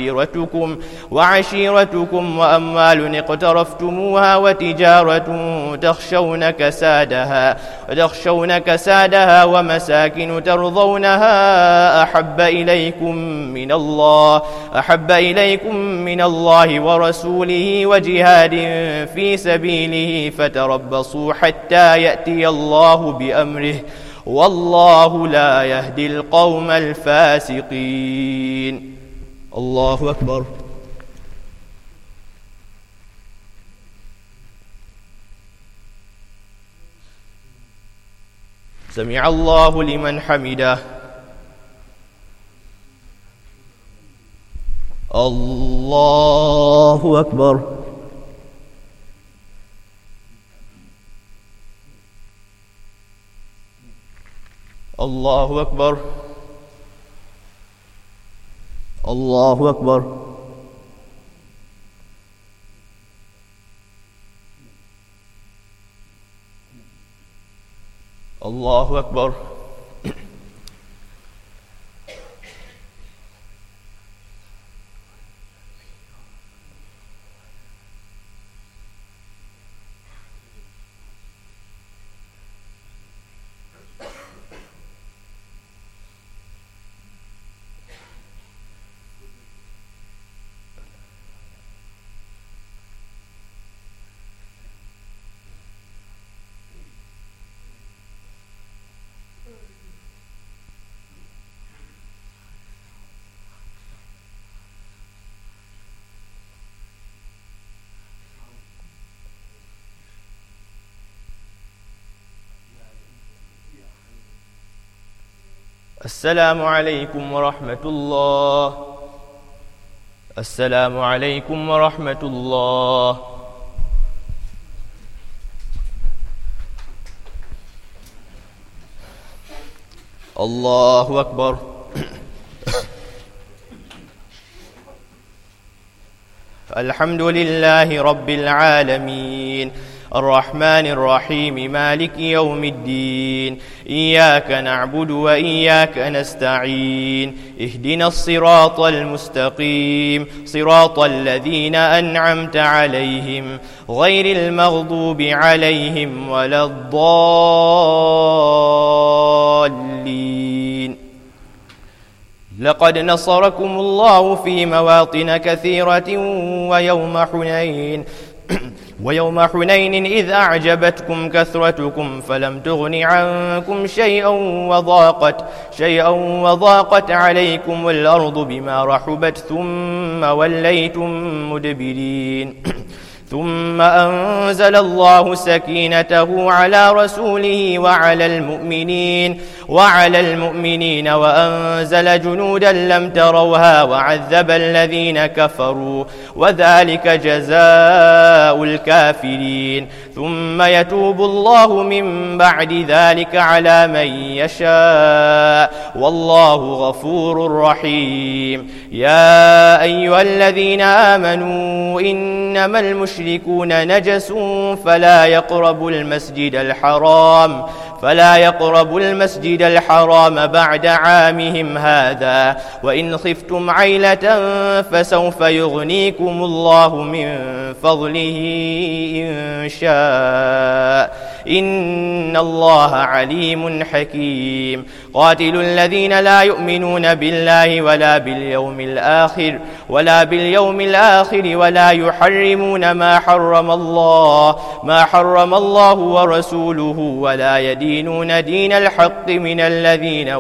وعشيرتكم وأموال اقترفتموها وتجارة تخشون كسادها ومساكن ترضونها أحب إليكم من الله ورسوله وجهاد في سبيله فتربصوا حتى يأتي الله بأمره والله لا يهدي القوم الفاسقين. الله أكبر. سمع الله لمن حمده. الله أكبر. الله أكبر. الله أكبر. الله أكبر. السلام عليكم ورحمة الله. السلام عليكم ورحمة الله. الله أكبر. الحمد لله رب العالمين الرحمن الرحيم مالك يوم الدين إياك نعبد وإياك نستعين اهدنا الصراط المستقيم صراط الذين أنعمت عليهم غير المغضوب عليهم ولا الضالين. لقد نصركم الله في مواطن كثيرة ويوم حنين إذ أعجبتكم كثرتكم فلم تغن عنكم شيئا وضاقت عليكم الأرض بما رحبت ثم وليتم مدبرين. ثم أنزل الله سكينته على رسوله وعلى المؤمنين وأنزل جنودا لم تروها وعذب الذين كفروا وذلك جزاء الكافرين. ثم يتوب الله من بعد ذلك على من يشاء والله غفور رحيم. يا أيها الذين آمنوا إنما المشركون المشركون نجس فلا يقربوا المسجد الحرام بعد عامهم هذا وإن خفتم عيلة فسوف يغنيكم الله من فضله إن شاء إن الله عليم حكيم قاتلوا الذين لا يؤمنون بالله ولا باليوم الآخر ولا يحرمون ما حرم الله ورسوله ولا يدينون دين الحق من الذين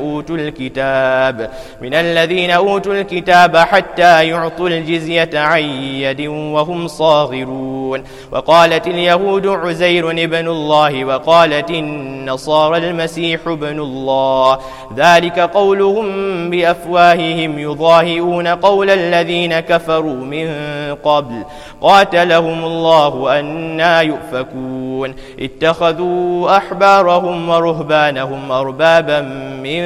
أوتوا الكتاب حتى يعطوا الجزية عن يد وهم صاغرون وقالت اليهود عزير ابن الله وقالت النصارى المسيح ابن الله ذلك قولهم بأفواههم يضاهئون قول الذين كفروا من قبل قاتلهم الله أنى يؤفكون اتخذوا أحبارهم ورهبانهم أربابا من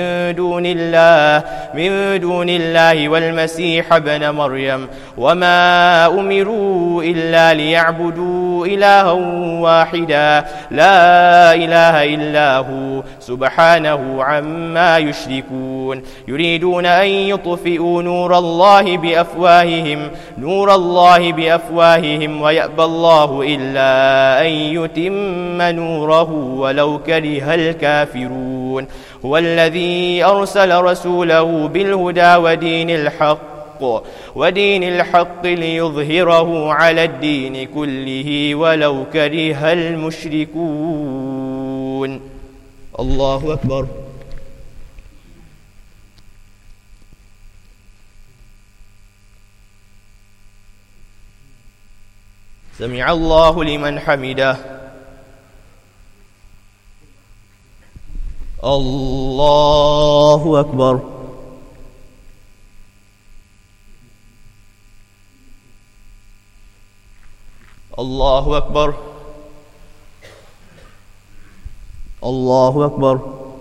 دون الله والمسيح ابن مريم وما أمروا إلا ليعبدوا إلها واحدا لا إله إلا هو سبحانه عما يشركون يريدون أن يطفئوا نور الله بأفواههم ويأبى الله إلا أن يتم نوره ولو كره الكافرون هو الذي أرسل رسوله بالهدى ودين الحق ليظهره على الدين كله ولو كره المشركون الله أكبر سمع الله لمن حمده الله أكبر الله أكبر الله أكبر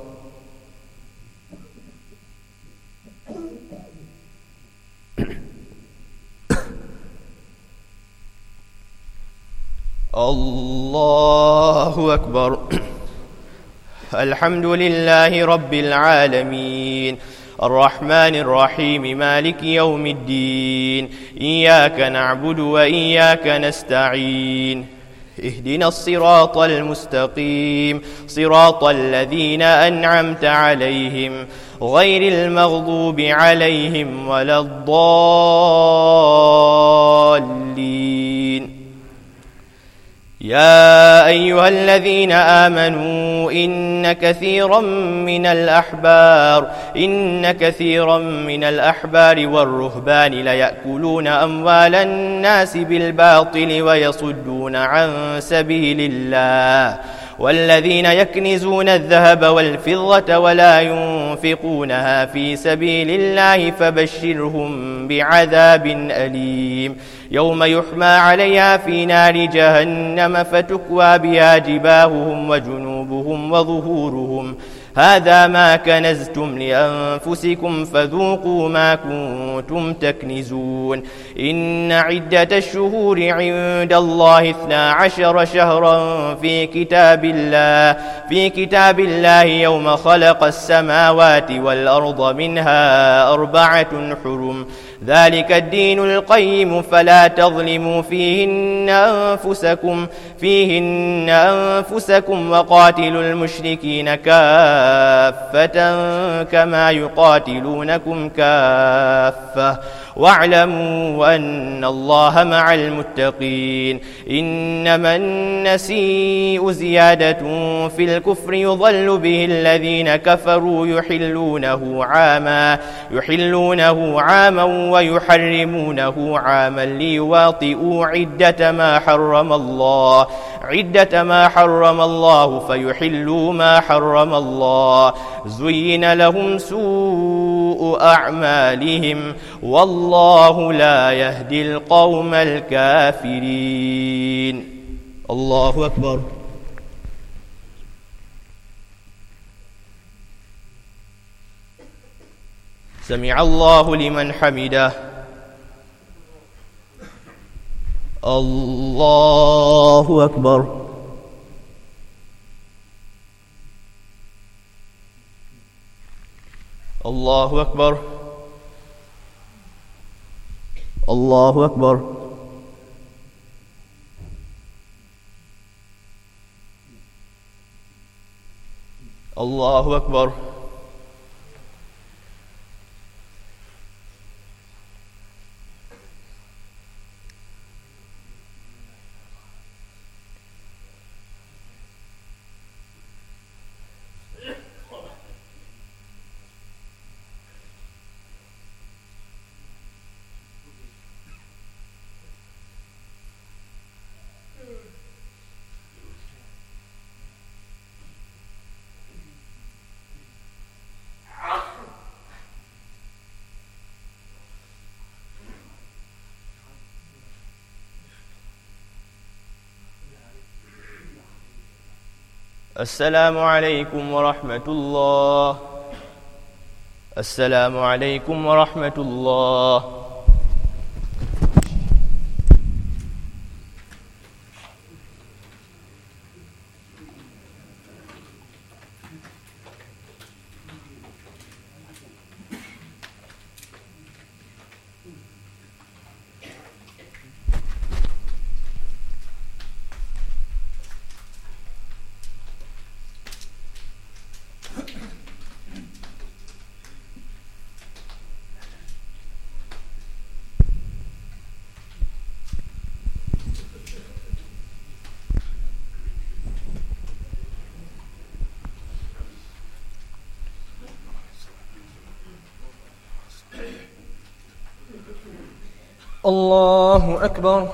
الله أكبر الحمد لله رب العالمين الرحمن الرحيم مالك يوم الدين إياك نعبد وإياك نستعين اهدنا الصراط المستقيم صراط الذين أنعمت عليهم غير المغضوب عليهم ولا الضالين يا أيها الذين آمنوا إن كثيرا من الأحبار والرهبان ليأكلون أموال الناس بالباطل ويصدون عن سبيل الله والذين يكنزون الذهب والفضة ولا ينفقونها في سبيل الله فبشرهم بعذاب أليم يوم يحمى عليها في نار جهنم فتكوى بها جباههم وجنوبهم وظهورهم هذا ما كنزتم لأنفسكم فذوقوا ما كنتم تكنزون إن عدة الشهور عند الله 12 شهرا في كتاب الله يوم خلق السماوات والأرض منها 4 حرم ذلك الدين القيم فلا تظلموا فيهن أنفسكم وقاتلوا المشركين كافة كما يقاتلونكم كافة واعلموا أن الله مع المتقين إنما النسيء زيادة في الكفر يضل به الذين كفروا يحلونه عاما ويحرمونه عاما ليواطئوا عدة ما حرم الله فيحلوا ما حرم الله زين لهم سوء أعمالهم والله لا يهدي القوم الكافرين الله أكبر سمع الله لمن حمده الله أكبر. الله أكبر. الله أكبر. الله أكبر. السلام عليكم ورحمة الله. السلام عليكم ورحمة الله. الله أكبر.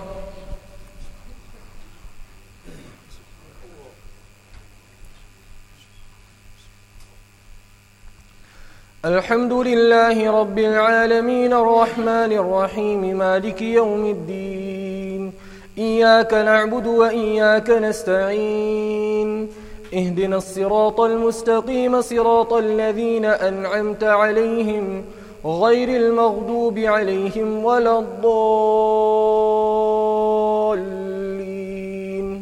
الحمد لله رب العالمين الرحمن الرحيم مالك يوم الدين. إياك نعبد وإياك نستعين. اهدنا الصراط المستقيم صراط الذين أنعمت عليهم غير المغضوب عليهم ولا الضالين.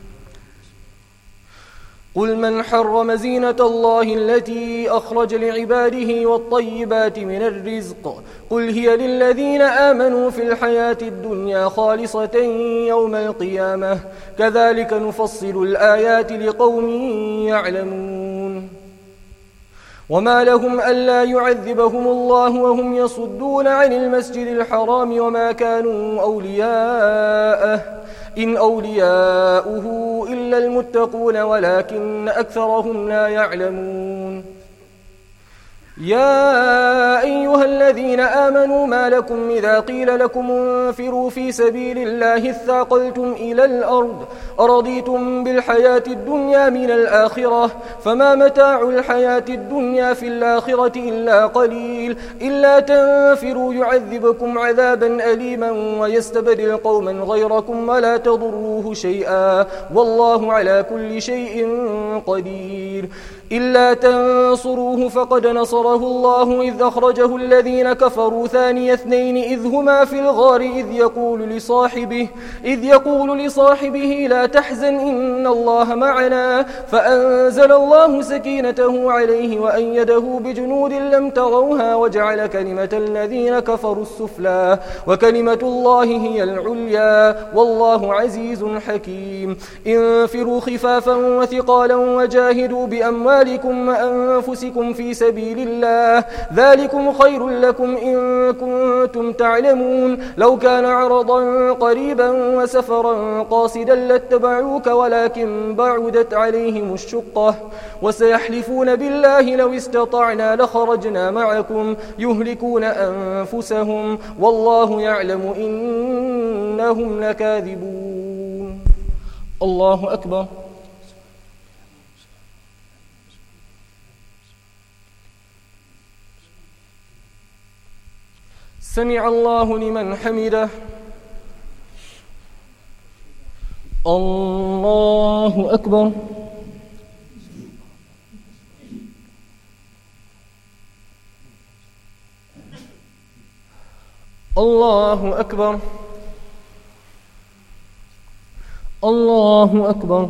قل من حرم زينة الله التي أخرج لعباده والطيبات من الرزق قل هي للذين آمنوا في الحياة الدنيا خالصة يوم القيامة كذلك نفصل الآيات لقوم يعلمون. وما لهم ألا يعذبهم الله وهم يصدون عن المسجد الحرام وما كانوا أولياءه إن أولياؤه إلا المتقون ولكن أكثرهم لا يعلمون. يا أيها الذين آمنوا ما لكم إذا قيل لكم انفروا في سبيل الله اثاقلتم إلى الأرض أرضيتم بالحياة الدنيا من الآخرة فما متاع الحياة الدنيا في الآخرة إلا قليل إلا تنفروا يعذبكم عذابا أليما ويستبدل قوما غيركم ولا تضروه شيئا والله على كل شيء قدير. إلا تنصروه فقد نصره الله إذ أخرجه الذين كفروا ثاني اثنين إذ هما في الغار إذ يقول لصاحبه لا تحزن إن الله معنا فأنزل الله سكينته عليه وأيده بجنود لم تروها وجعل كلمة الذين كفروا السفلى وكلمة الله هي العليا والله عزيز حكيم. انفروا خفافا وثقالا وجاهدوا بأموالكم وأنفسكم في سبيل الله ذلكم خير لكم إن كنتم تعلمون. لو كان عرضا قريبا وسفرا قاصدا لاتبعوك ولكن بعدت عليهم الشقة وسيحلفون بالله لو استطعنا لخرجنا معكم يهلكون أنفسهم والله يعلم إنهم لكاذبون. الله أكبر. سمع الله لمن حمده. الله أكبر. الله أكبر. الله أكبر.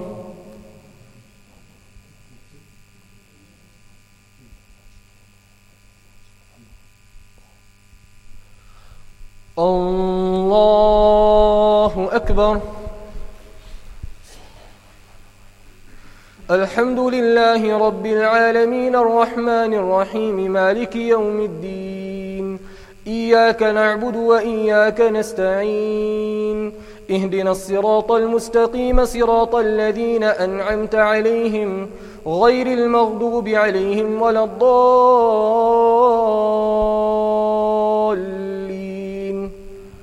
الله أكبر. الحمد لله رب العالمين الرحمن الرحيم مالك يوم الدين. إياك نعبد وإياك نستعين. اهدنا الصراط المستقيم صراط الذين أنعمت عليهم غير المغضوب عليهم ولا الضالين.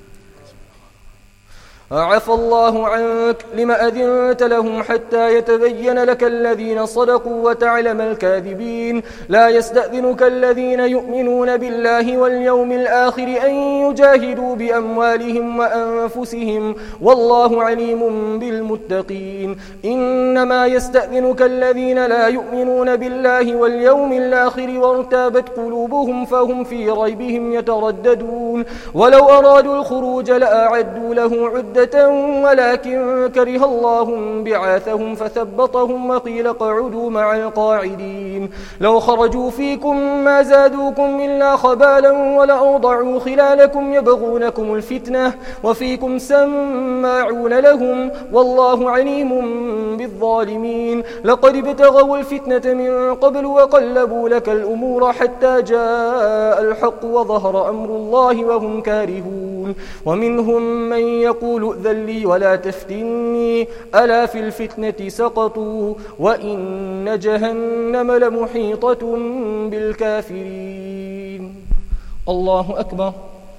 عفى الله عنك لما أذنت لهم حتى يتبين لك الذين صدقوا وتعلم الكاذبين. لا يستأذنك الذين يؤمنون بالله واليوم الآخر أن يجاهدوا بأموالهم وأنفسهم والله عليم بالمتقين. إنما يستأذنك الذين لا يؤمنون بالله واليوم الآخر وارتابت قلوبهم فهم في ريبهم يترددون. ولو أرادوا الخروج لأعدوا له عدة ولكن كره الله بعاثهم فثبطهم وقيل اقعدوا مع القاعدين. لو خرجوا فيكم ما زادوكم إلا خبالا ولأوضعوا خلالكم يبغونكم الفتنة وفيكم سماعون لهم والله عليم بالظالمين. لقد ابتغوا الفتنة من قبل وقلبوا لك الأمور حتى جاء الحق وظهر أمر الله وهم كارهون. ومنهم من يقول ائذن لي ولا تفتني ألا في الفتنة سقطوا وإن جهنم لمحيطة بالكافرين. الله أكبر.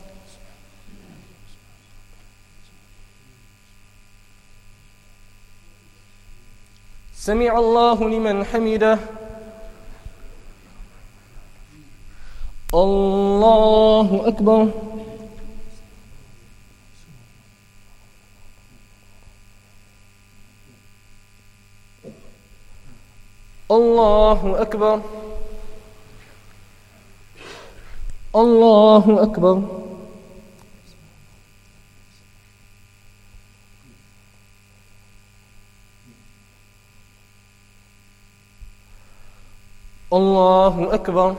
سمع الله لمن حمده. الله أكبر. الله أكبر. الله أكبر. الله أكبر.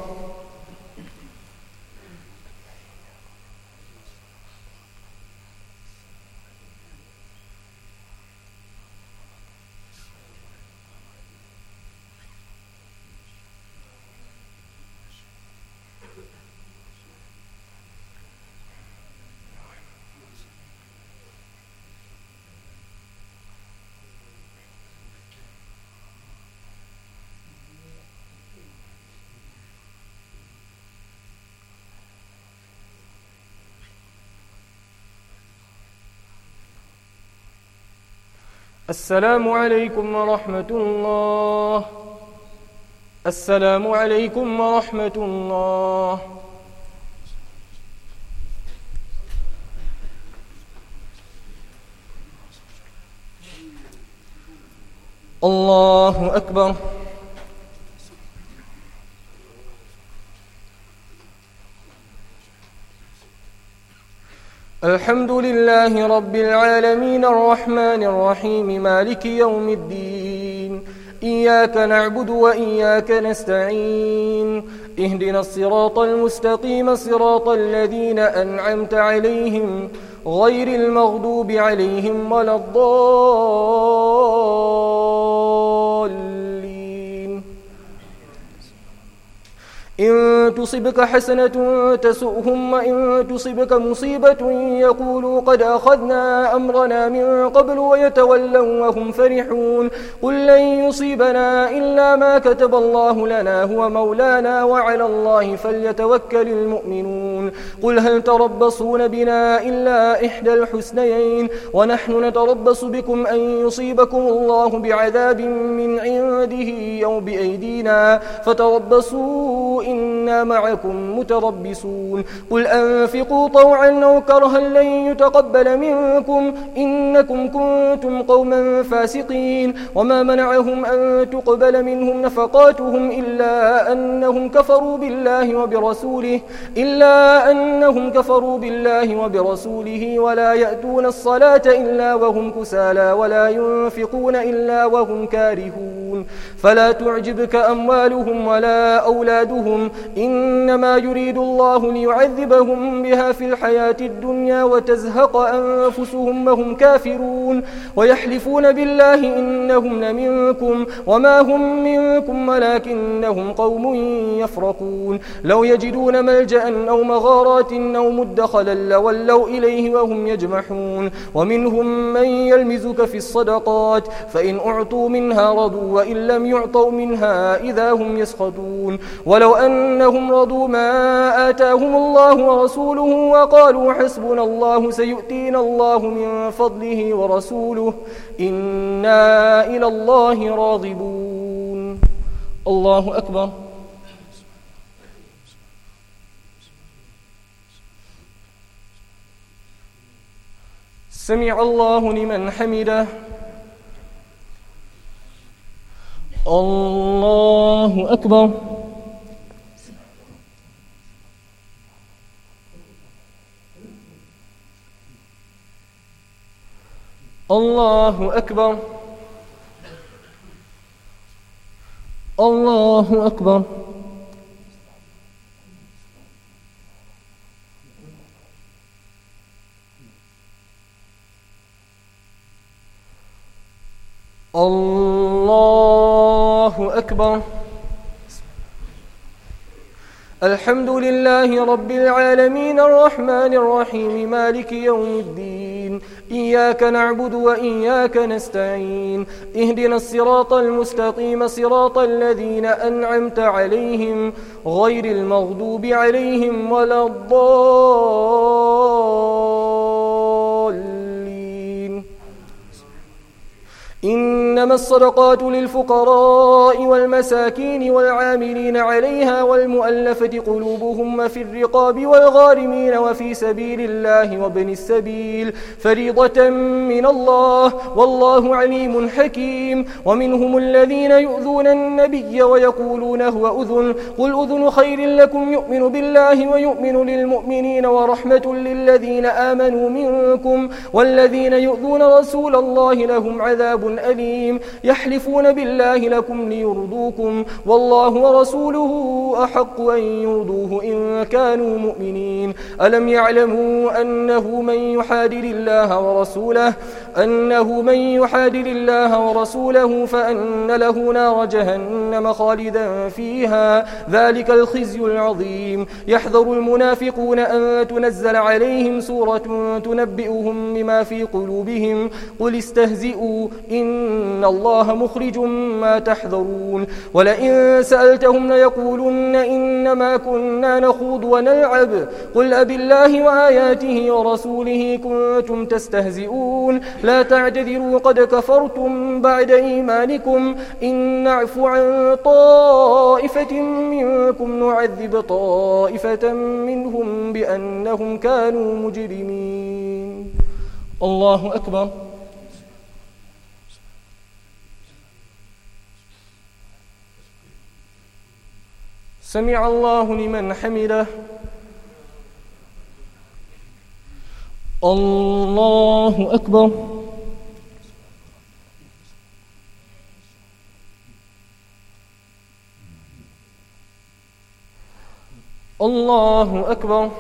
السلام عليكم ورحمة الله. السلام عليكم ورحمة الله. الله أكبر. الحمد لله رب العالمين الرحمن الرحيم مالك يوم الدين. إياك نعبد وإياك نستعين. اهدنا الصراط المستقيم صراط الذين أنعمت عليهم غير المغضوب عليهم ولا الضالين. إن تصبك حسنة تسؤهم وإن تصبك مصيبة يقولوا قد أخذنا أمرنا من قبل ويتولوا وهم فرحون. قل لن يصيبنا إلا ما كتب الله لنا هو مولانا وعلى الله فليتوكل المؤمنون. قل هل تربصون بنا إلا إحدى الحسنيين ونحن نتربص بكم أن يصيبكم الله بعذاب من عنده أو بأيدينا فتربصوا إنا معكم متربصون قل أنفقوا طوعا أو كرها لن يتقبل منكم إنكم كنتم قوما فاسقين وما منعهم أن تقبل منهم نفقاتهم إلا أنهم كفروا بالله وبرسوله ولا يأتون الصلاة إلا وهم كسالى ولا ينفقون إلا وهم كارهون فلا تعجبك أموالهم ولا أولادهم إنما يريد الله ليعذبهم بها في الحياة الدنيا وتزهق أنفسهم وهم كافرون ويحلفون بالله إنهم لمنكم وما هم منكم ولكنهم قوم يفرقون لو يجدون ملجأ أو مغارات أو مدخلا لولوا إليه وهم يجمحون ومنهم من يلمزك في الصدقات فإن أعطوا منها رضوا وإن لم يعطوا منها إذا هم يسخطون ولو أنهم رضوا ما آتاهم الله ورسوله وقالوا حسبنا الله سيؤتينا الله من فضله ورسوله إنا إلى الله راغبون الله أكبر سمع الله لمن حمده الله أكبر الله أكبر الله أكبر الله أكبر الحمد لله رب العالمين الرحمن الرحيم مالك يوم الدين إياك نعبد وإياك نستعين اهدنا الصراط المستقيم صراط الذين أنعمت عليهم غير المغضوب عليهم ولا الضالين إنما الصدقات للفقراء والمساكين والعاملين عليها والمؤلفة قلوبهم وفي الرقاب والغارمين وفي سبيل الله وابن السبيل فريضة من الله والله عليم حكيم ومنهم الذين يؤذون النبي ويقولون هو أذن قل أذن خير لكم يؤمن بالله ويؤمن للمؤمنين ورحمة للذين آمنوا منكم والذين يؤذون رسول الله لهم عذاب أليم يحلفون بالله لكم ليرضوكم والله ورسوله أحق أن يرضوه إن كانوا مؤمنين ألم يعلموا أنه من يحادد الله ورسوله فأن له نار جهنم خالدا فيها ذلك الخزي العظيم يحذر المنافقون أن تنزل عليهم سورة تنبئهم بما في قلوبهم قل استهزئوا إن الله مخرج ما تحذرون ولئن سألتهم ليقولن إنما كنا نخوض ونلعب قل أبالله وآياته ورسوله كنتم تستهزئون لا تعتذروا قد كفرتم بعد إيمانكم إن نعف عن طائفة منكم نعذب طائفة منهم بأنهم كانوا مجرمين الله أكبر سمع الله لمن حمده الله أكبر الله أكبر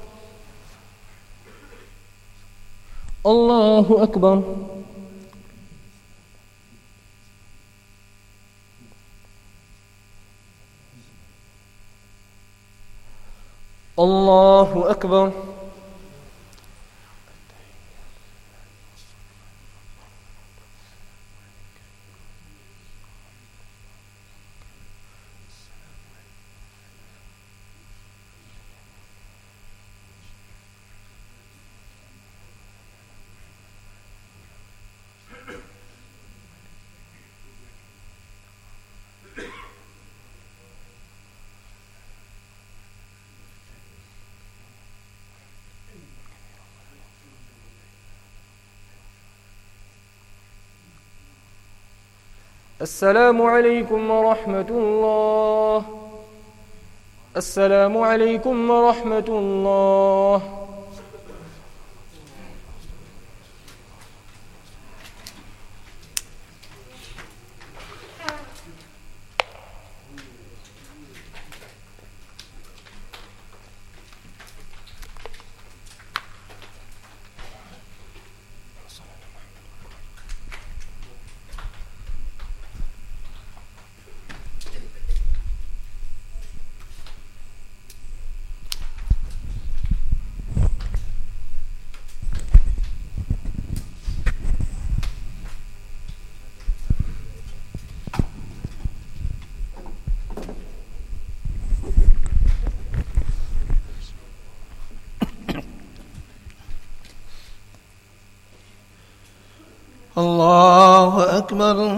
الله أكبر الله أكبر السلام عليكم ورحمة الله. السلام عليكم ورحمة الله. الله أكبر.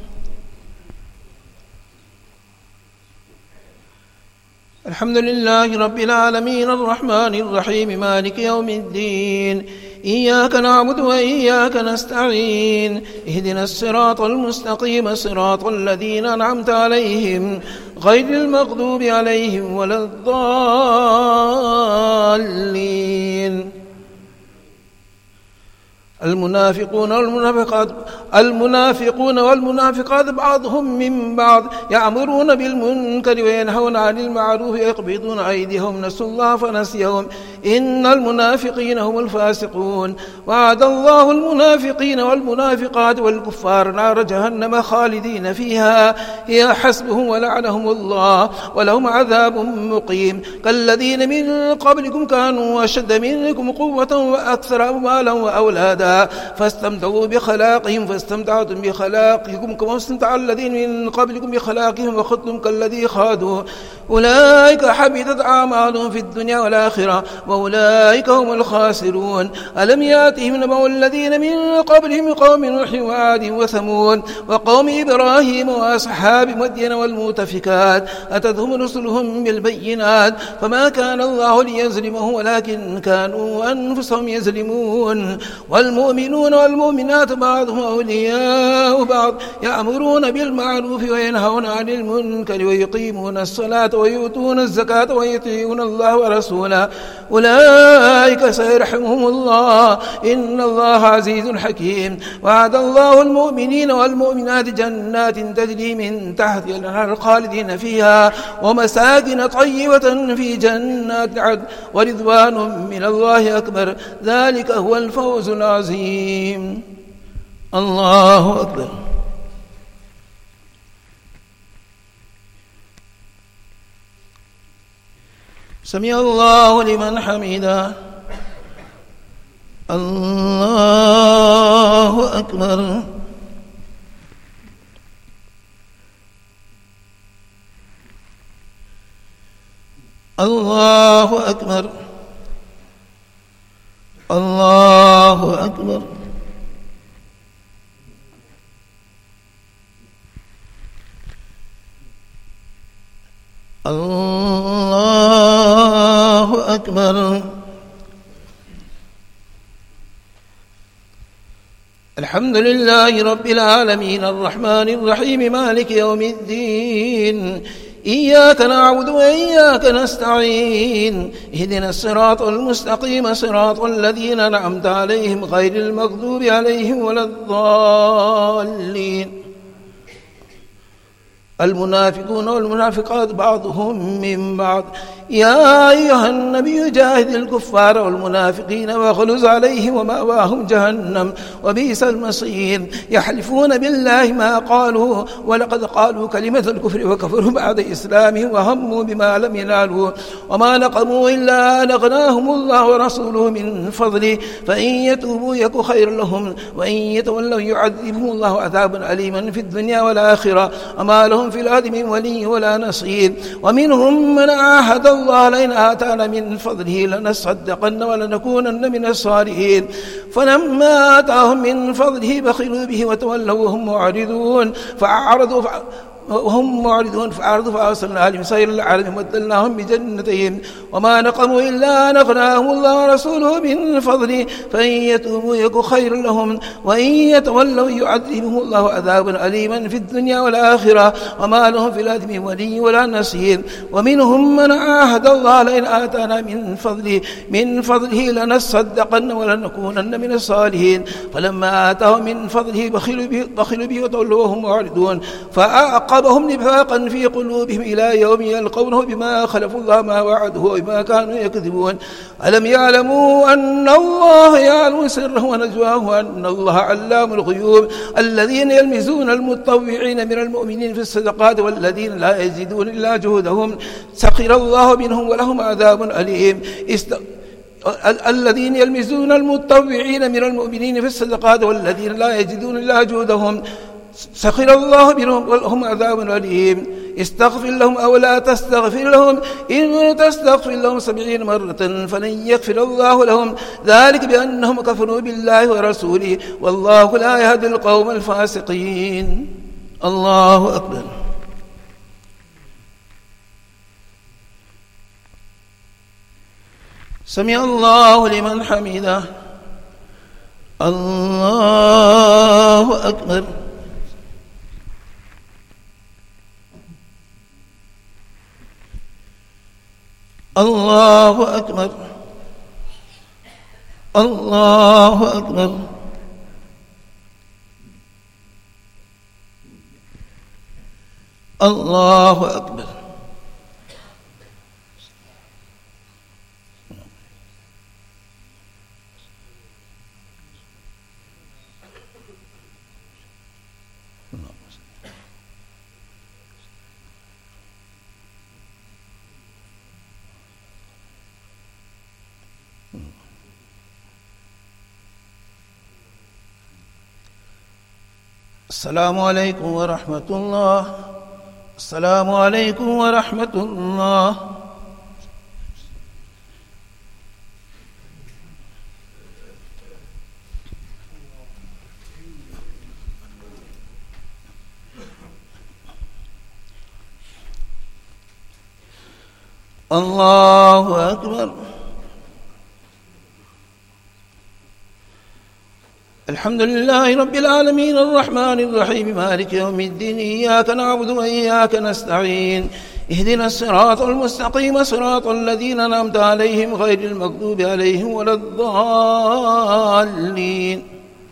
الحمد لله رب العالمين الرحمن الرحيم مالك يوم الدين. إياك نعبد وإياك نستعين. اهدنا الصراط المستقيم صراط الذين أنعمت عليهم غير المغضوب عليهم ولا الضالين. المنافقون والمنافقات بعضهم من بعض يأمرون بالمنكر وينهون عن المعروف ويقبضون أيديهم نسوا الله فنسيهم إن المنافقين هم الفاسقون. وعد الله المنافقين والمنافقات والكفار نار جهنم خالدين فيها هي حسبهم ولعنهم الله ولهم عذاب مقيم. كالذين من قبلكم كانوا أشد منكم قوة وأكثر أموالا وأولادا فاستمتعوا بخلاقهم فاستمتعتم بخلاقكم كما استمتع الذين من قبلكم بخلاقهم وخضتم كالذي خاضوا أولئك حبطت أعمالهم في الدنيا والآخرة وأولئك هم الخاسرون. ألم يأتهم نبأ الذين من قبلهم قوم نوح وعاد وثمود وقوم إبراهيم وأصحاب مدين والمؤتفكات أتتهم رسلهم بالبينات فما كان الله ليظلمهم ولكن كانوا أنفسهم يظلمون. والمؤمنون والمؤمنات بعضهم أولياء بعض يأمرون بالمعروف وينهون عن المنكر ويقيمون الصلاة ويؤتون الزكاة ويطيعون الله ورسوله أولئك سيرحمهم الله إن الله عزيز حكيم. وعد الله المؤمنين والمؤمنات جنات تجري من تحتها الأنهار خالدين فيها ومساكن طيبة في جنات عدن ورضوان من الله أكبر ذلك هو الفوز العظيم. الله أكبر. سمع الله لمن حمده. الله أكبر. الله أكبر. الله أكبر. الله أكبر. الحمد لله رب العالمين الرحمن الرحيم مالك يوم الدين. إياك نعبد وإياك نستعين. اهدنا الصراط المستقيم صراط الذين أنعمت عليهم غير المغضوب عليهم ولا الضالين. المنافقون والمنافقات بعضهم من بعض يا أيها النبي جاهد الكفار والمنافقين واغلظ عليهم ومأواهم جهنم وبئس المصير. يحلفون بالله ما قالوا ولقد قالوا كلمة الكفر وكفروا بعد إسلامهم وهموا بما لم ينالوا وما نقموا إلا أن أغناهم الله ورسوله من فضله فإن يتوبوا يك خير لهم وإن يتولوا يعذبهم الله عذابا أليما في الدنيا والآخرة وما لهم في الأرض من ولي ولا نصير. ومنهم من عاهد الله لئن آتانا من فضله لنصدقن ولنكونن من الصالحين فلما آتاهم من فضله بخلوا به وتولوا وهم معرضون وهم معرضون فأعرضوا فأرسلنا عليهم سيل العالم وبدلناهم بجنتين وما نقموا إلا أن أغناهم الله ورسوله من فضله فإن يتوبوا يك خير لهم وإن يتولوا يعذبهم الله عذابا أليما في الدنيا والآخرة وما لهم في الآثم من ولي ولا نصير ومنهم من عاهد الله لئن آتانا من فضله لنصدقن ولنكونن من الصالحين فلما آتاهم من فضله بخلوا به وتولوا وهم معرضون فأعقبهم نفاقا في قلوبهم إلى يوم يلقونه بما خلفوا الله ما وعده وبما كانوا يكذبون ألم يعلموا أن الله يعلم سره ونجواه وأن الله علام الغيوب الذين يلمزون المتطوعين من المؤمنين في الصدقات والذين لا يزيدون إلا جهدهم سخر الله منهم ولهم عذاب أليم الذين يلمزون المتطوعين من المؤمنين في الصدقات والذين لا يجدون إلا جهدهم سخر الله منهم ولهم عذاب أليم استغفر لهم أو لا تستغفر لهم إن تستغفر لهم 70 مرة فلن يغفر الله لهم ذلك بأنهم كفروا بالله ورسوله والله لا يهدي القوم الفاسقين. الله أكبر. سمع الله لمن حمده. الله أكبر. الله أكبر. الله أكبر. الله أكبر. السلام عليكم ورحمة الله. السلام عليكم ورحمة الله. الله أكبر. الحمد لله رب العالمين الرحمن الرحيم مالك يوم الدين إياك نعبد وإياك نستعين اهدنا الصراط المستقيم صراط الذين أنعمت عليهم غير المغضوب عليهم ولا الضالين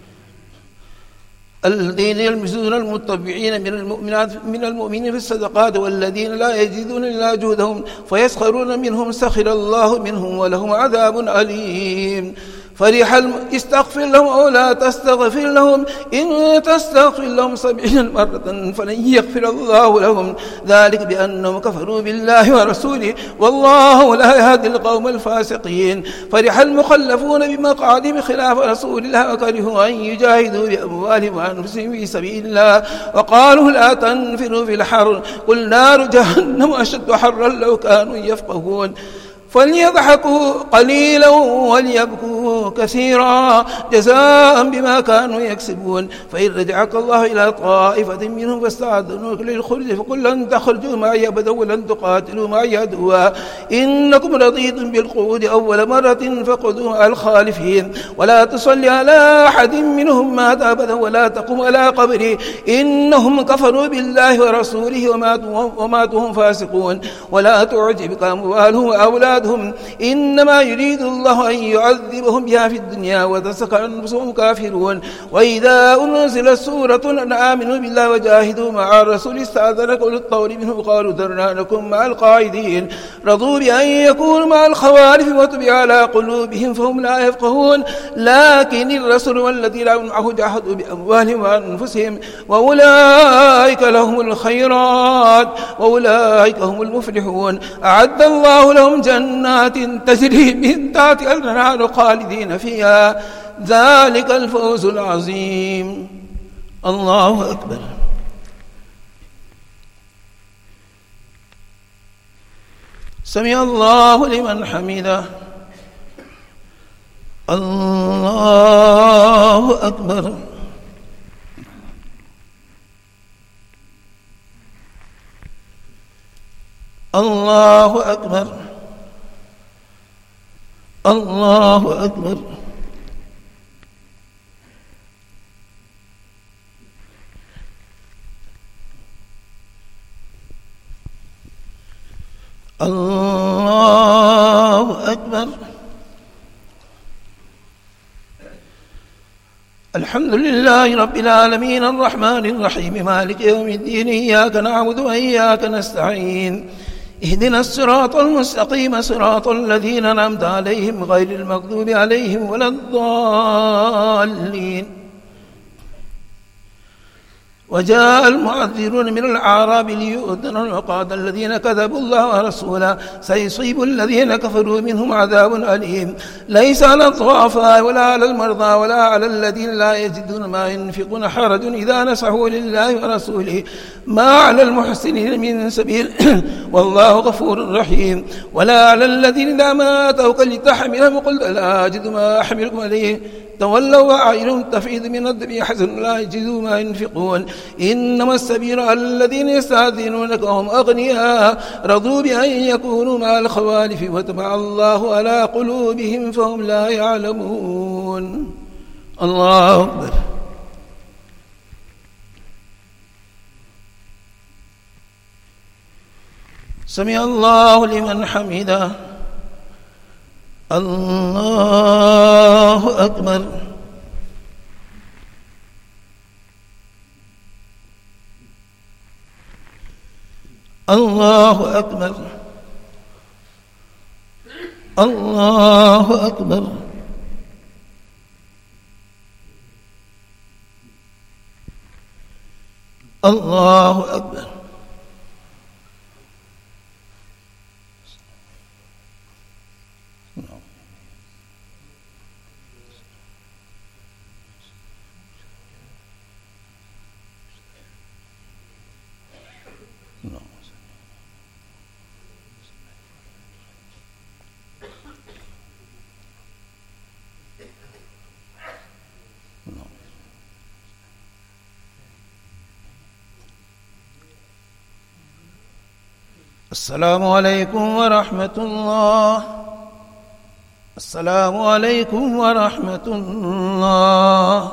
الذين يلمزون المتطوعين من المؤمنين في الصدقات والذين لا يجدون إلا جهدهم فيسخرون منهم سخر الله منهم ولهم عذاب أليم. استغفر لهم أو لا تستغفر لهم إن تستغفر لهم 70 مرة فلن يغفر الله لهم ذلك بأنهم كفروا بالله ورسوله والله لا يهدي القوم الفاسقين. فرح المخلفون بمقعدهم خلاف رسول الله وكرهوا أن يجاهدوا بأموالهم وأنفسهم في سبيل الله وقالوا لا تنفروا في الحر قل نار جهنم أشد حرا لو كانوا يفقهون. فليضحكوا قليلا وليبكوا كثيرا جزاء بما كانوا يكسبون. فإن رجعك الله إلى طائفة منهم فاستعذنوك للخروج فقل لن تخرجوا معي أبدا ولن تقاتلوا معي عدوا إنكم رضيتم بالقعود أول مرة فاقعدوا مع الخالفين ولا تصلي على أحد منهم مات أبدا ولا تقم على قبره إنهم كفروا بالله ورسوله وماتوا هم فاسقون. ولا تعجبك أموالهم وأولادهم إنما يريد الله أن يعذبهم بها في الدنيا وتزهق أنفسهم كافرون. وإذا أنزلت سورة أن آمنوا بالله وجاهدوا مع الرسول استأذنك أولو الطول منهم قالوا ذرنا نكن مع القاعدين رضوا بأن يكونوا مع الخوالف وطبع على قلوبهم فهم لا يفقهون. لكن الرسول والذين معه جاهدوا بأموالهم وأنفسهم وأولئك لهم الخيرات وأولئك هم المفلحون. أعد الله لهم جنات تجري من تحتها الأنهار خالدين فيها ذلك الفوز العظيم. الله أكبر. سمع الله لمن حمده. الله أكبر. أكبر الله أكبر الله أكبر. الحمد لله رب العالمين الرحمن الرحيم مالك يوم الدين إياك نعبد وإياك نستعين اهدنا الصراط المستقيم صراط الذين أنعمت عليهم غير المغضوب عليهم ولا الضالين. وجاء المعذرون من الأعراب ليؤذنوا وقال الذين كذبوا الله ورسوله سيصيب الذين كفروا منهم عذاب أليم ليس على الضعفاء ولا على المرضى ولا على الذين لا يجدون ما ينفقون حرج إذا نصحوا لله ورسوله ما على المحسنين من سبيل والله غفور رحيم. ولا على الذين إذا ما أتوك لتحملهم قلت لا أجد ما أحملكم عليه تولوا وأعينهم تفيض من الدم حزن لا يجدوا ما ينفقون إنما السبيل على الذين يستأذنونك وهم أغنياء رضوا بأن يكونوا مع الخوالف وطبع الله على قلوبهم فهم لا يعلمون. الله أكبر. سمع الله لمن حمده. الله أكبر. الله أكبر. الله أكبر. الله أكبر. السلام عليكم ورحمة الله. السلام عليكم ورحمة الله.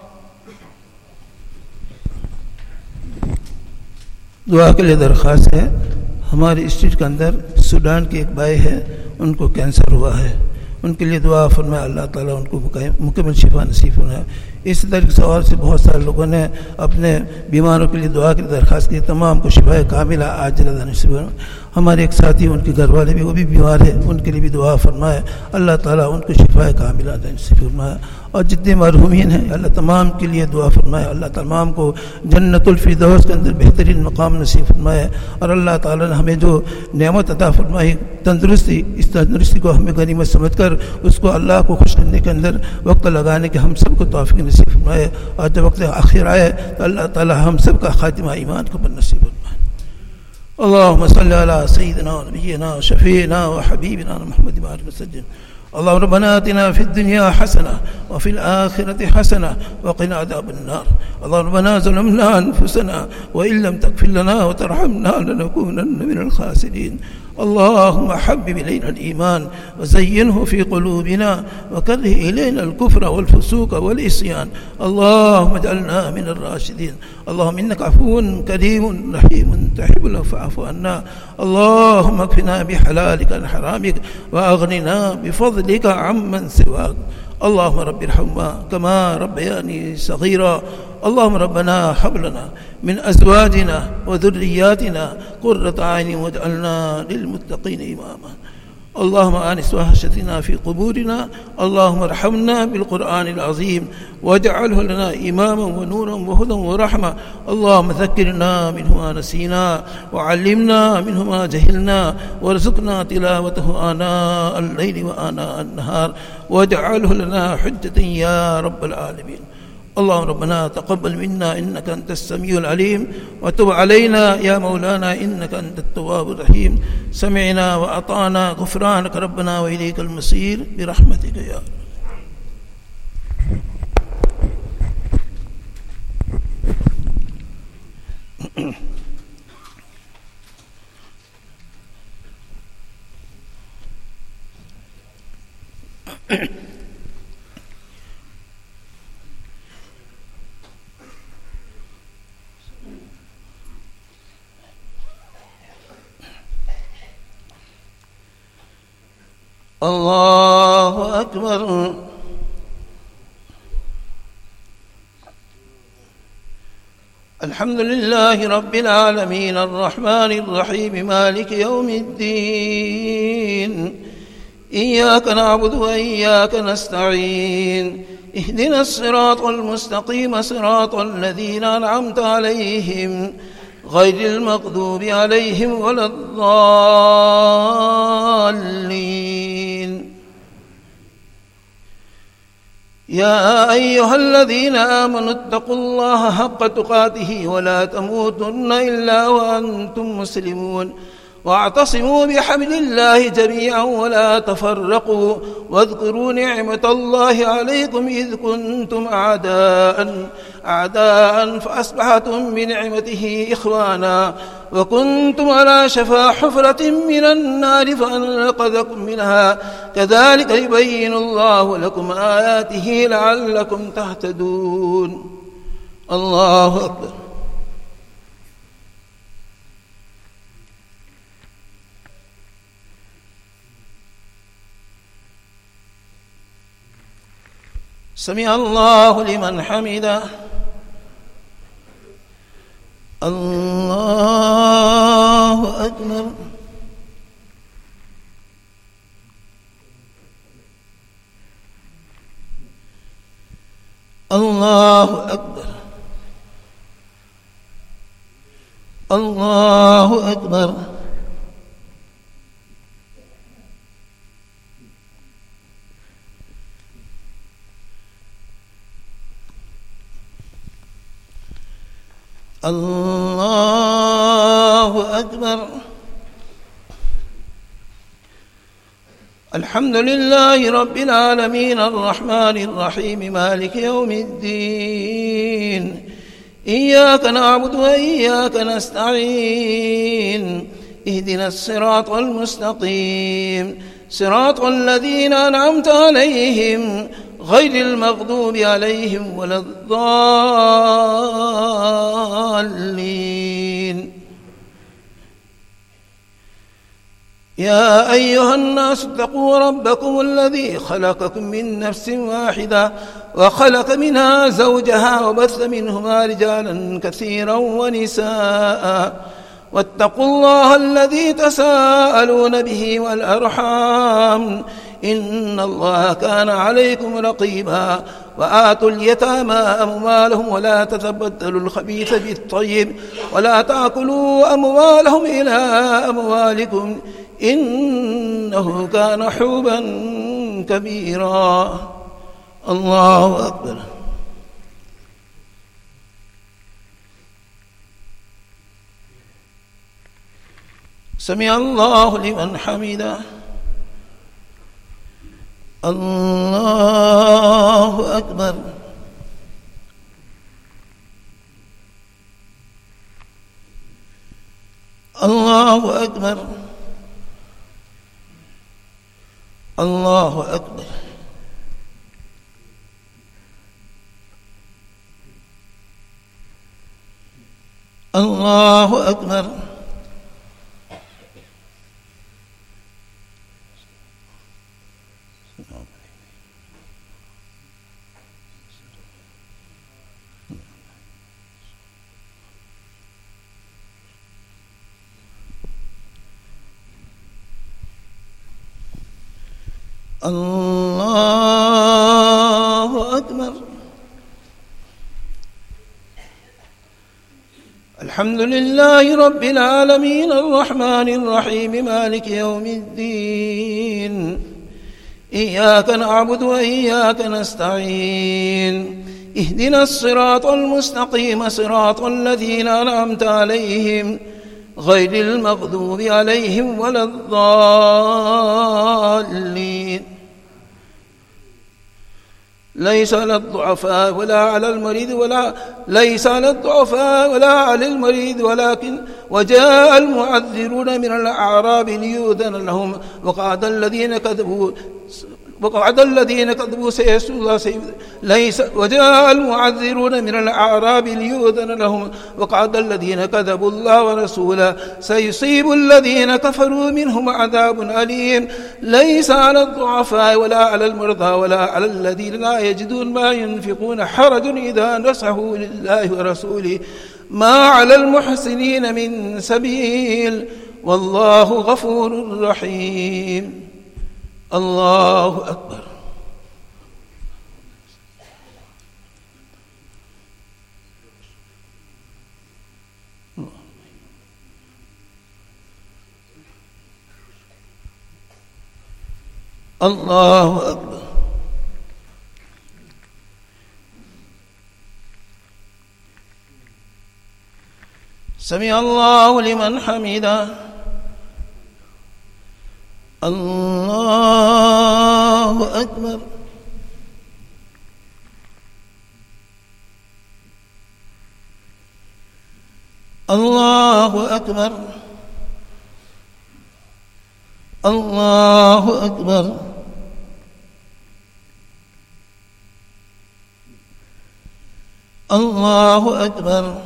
दुआ के लिए दरख्वास्त है। हमारे स्टेट के अंदर सूडान के एक भाई है, उनको कैंसर हुआ है, उनके लिए दुआ फरमाए अल्लाह ताला उनको मुकम्मल शिफा नसीब फरमाए। इस तरीके से और से बहुत सारे लोगों ने अपने बीमारों के लिए दुआ की दरख्वास्त की, तमाम को शिफा कामिला आजिला नसीब फरमाए। हमारे एक साथी उनके घर वाले भी वो भी बीमार है, उनके लिए भी दुआ फरमाए अल्लाह ताला उनको शिफा कामिला नसीब फरमाए। और जितने मरहूमीन हैं अल्लाह तमाम के लिए दुआ फरमाए, अल्लाह तमाम को जन्नतुल फिरदौस के अंदर बेहतरीन मकाम नसीब फरमाए। और अल्लाह ताला ने हमें जो नेमत अता फरमाई तंदुरुस्ती, इस तंदुरुस्ती को हमें गनीमत समझकर उसको अल्लाह को खुश करने के अंदर वक्त लगाने के हम सबको तौफीक नसीब फरमाए। और जब वक्त आखिर आए तो अल्लाह ताला हम सब का खातिमा ईमान को नसीब फरमाए। अल्लाहुम्मा सल्ली अला सय्यिदिना व नबिय्यिना व शफीना व हबीबिना मुहम्मद व आलिहि वसल्लम। اللهم ربنا آتنا في الدنيا حسنة وفي الآخرة حسنة وقنا عذاب النار. اللهم ربنا ظلمنا أنفسنا وإن لم تغفر لنا وترحمنا لنكونن من الخاسرين. اللهم حبب إلينا الإيمان وزينه في قلوبنا وكره إلينا الكفر والفسوق والعصيان. اللهم اجعلنا من الراشدين. اللهم إنك عفو كريم رحيم تحب العفو فاعف عنا. اللهم اكفنا بحلالك عن حرامك وأغننا بفضلك عمن سواك. اللهم رب ارحمنا كما ربياني صغيرا. اللهم ربنا هب لنا من أزواجنا وذرياتنا قرة أعين واجعلنا للمتقين إماما. اللهم آنس وحشتنا في قبورنا. اللهم ارحمنا بالقرآن العظيم واجعله لنا إماما ونورا وهدى ورحمة. اللهم ذكرنا منه ما نسينا وعلمنا منه ما جهلنا وارزقنا تلاوته آناء الليل وآناء النهار واجعله لنا حجة يا رب العالمين. اللهم ربنا تقبل منا إنك أنت السميع العليم وتب علينا يا مولانا إنك أنت التواب الرحيم. سمعنا وأطعنا غفرانك ربنا وإليك المصير برحمتك يا رب. الله أكبر. الحمد لله رب العالمين الرحمن الرحيم مالك يوم الدين، إياك نعبد وإياك نستعين، اهدنا الصراط المستقيم صراط الذين أنعمت عليهم غير المغضوب عليهم ولا الضالين. يا أيها الذين آمنوا اتقوا الله حق تقاته ولا تموتن إلا وأنتم مسلمون، واعتصموا بحبل الله جميعا ولا تفرقوا، واذكروا نعمة الله عليكم إذ كنتم أعداء فأصبحتم بنعمته إخوانا، وكنتم على شفا حفرة من النار فأنقذكم منها، كذلك يبين الله لكم آياته لعلكم تهتدون. الله أكبر. سمع الله لمن حمده. الله أكبر. الله أكبر. الله أكبر. الله أكبر. الحمد لله رب العالمين الرحمن الرحيم مالك يوم الدين، إياك نعبد وإياك نستعين، اهدنا الصراط المستقيم صراط الذين أنعمت عليهم غير المغضوب عليهم ولا الضالين. يا أيها الناس اتقوا ربكم الذي خلقكم من نفس واحدة وخلق منها زوجها وبث منهما رجالا كثيرا ونساء، واتقوا الله الذي تساءلون به والأرحام إن الله كان عليكم رقيبا. وآتوا اليتامى أموالهم ولا تتبدلوا الخبيث بالطيب ولا تأكلوا أموالهم إلى أموالكم إنه كان حوبا كبيرا. الله أكبر. سمع الله لمن حمده. الله أكبر. الله أكبر. الله أكبر. الله أكبر. الله أكبر. الحمد لله رب العالمين الرحمن الرحيم مالك يوم الدين، إياك نعبد وإياك نستعين، اهدنا الصراط المستقيم صراط الذين أنعمت عليهم غير المغضوب عليهم ولا الضالين. ليس على الضعفاء ولا على المريض ولكن وجاء المعذرون من الأعراب ليؤذن لهم وقعد الذين كذبوا سيسوع ليس وجاء المعذرون من الأعراب ليؤذن لهم وقعد الذين كذبوا الله ورسوله سيصيب الذين كفروا منهم عذاب أليم ليس على الضعفاء ولا على المرضى ولا على الذين لا يجدون ما ينفقون حرج إذا نصحوا لله ورسوله ما على المحسنين من سبيل والله غفور رحيم. الله أكبر. الله أكبر. سمع الله لمن حمده. الله أكبر. الله أكبر. الله أكبر. الله أكبر.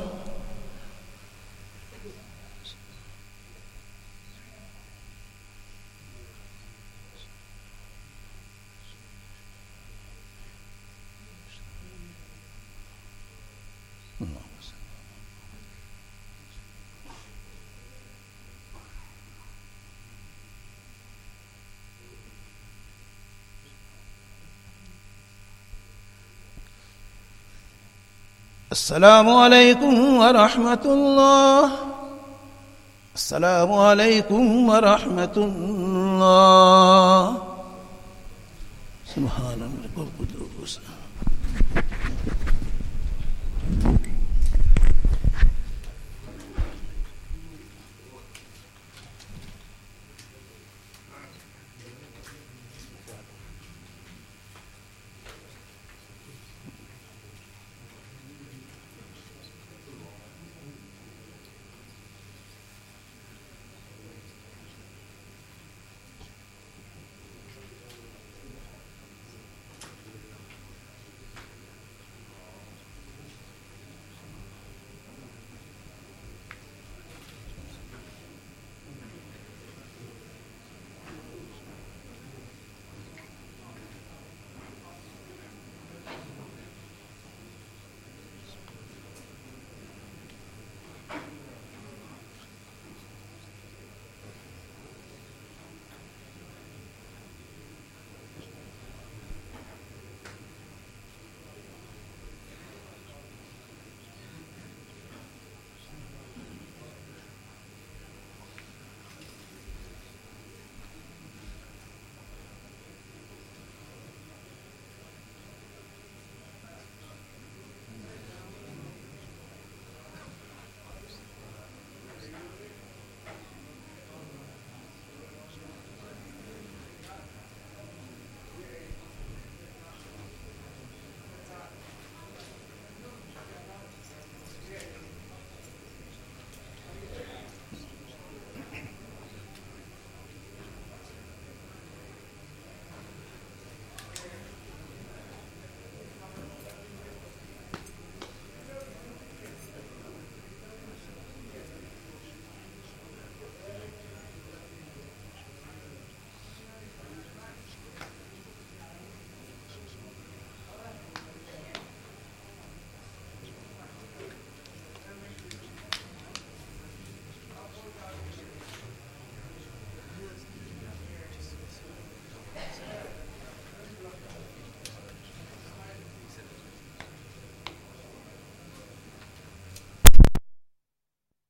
السلام عليكم ورحمة الله. السلام عليكم ورحمة الله. سبحان الله القدوس.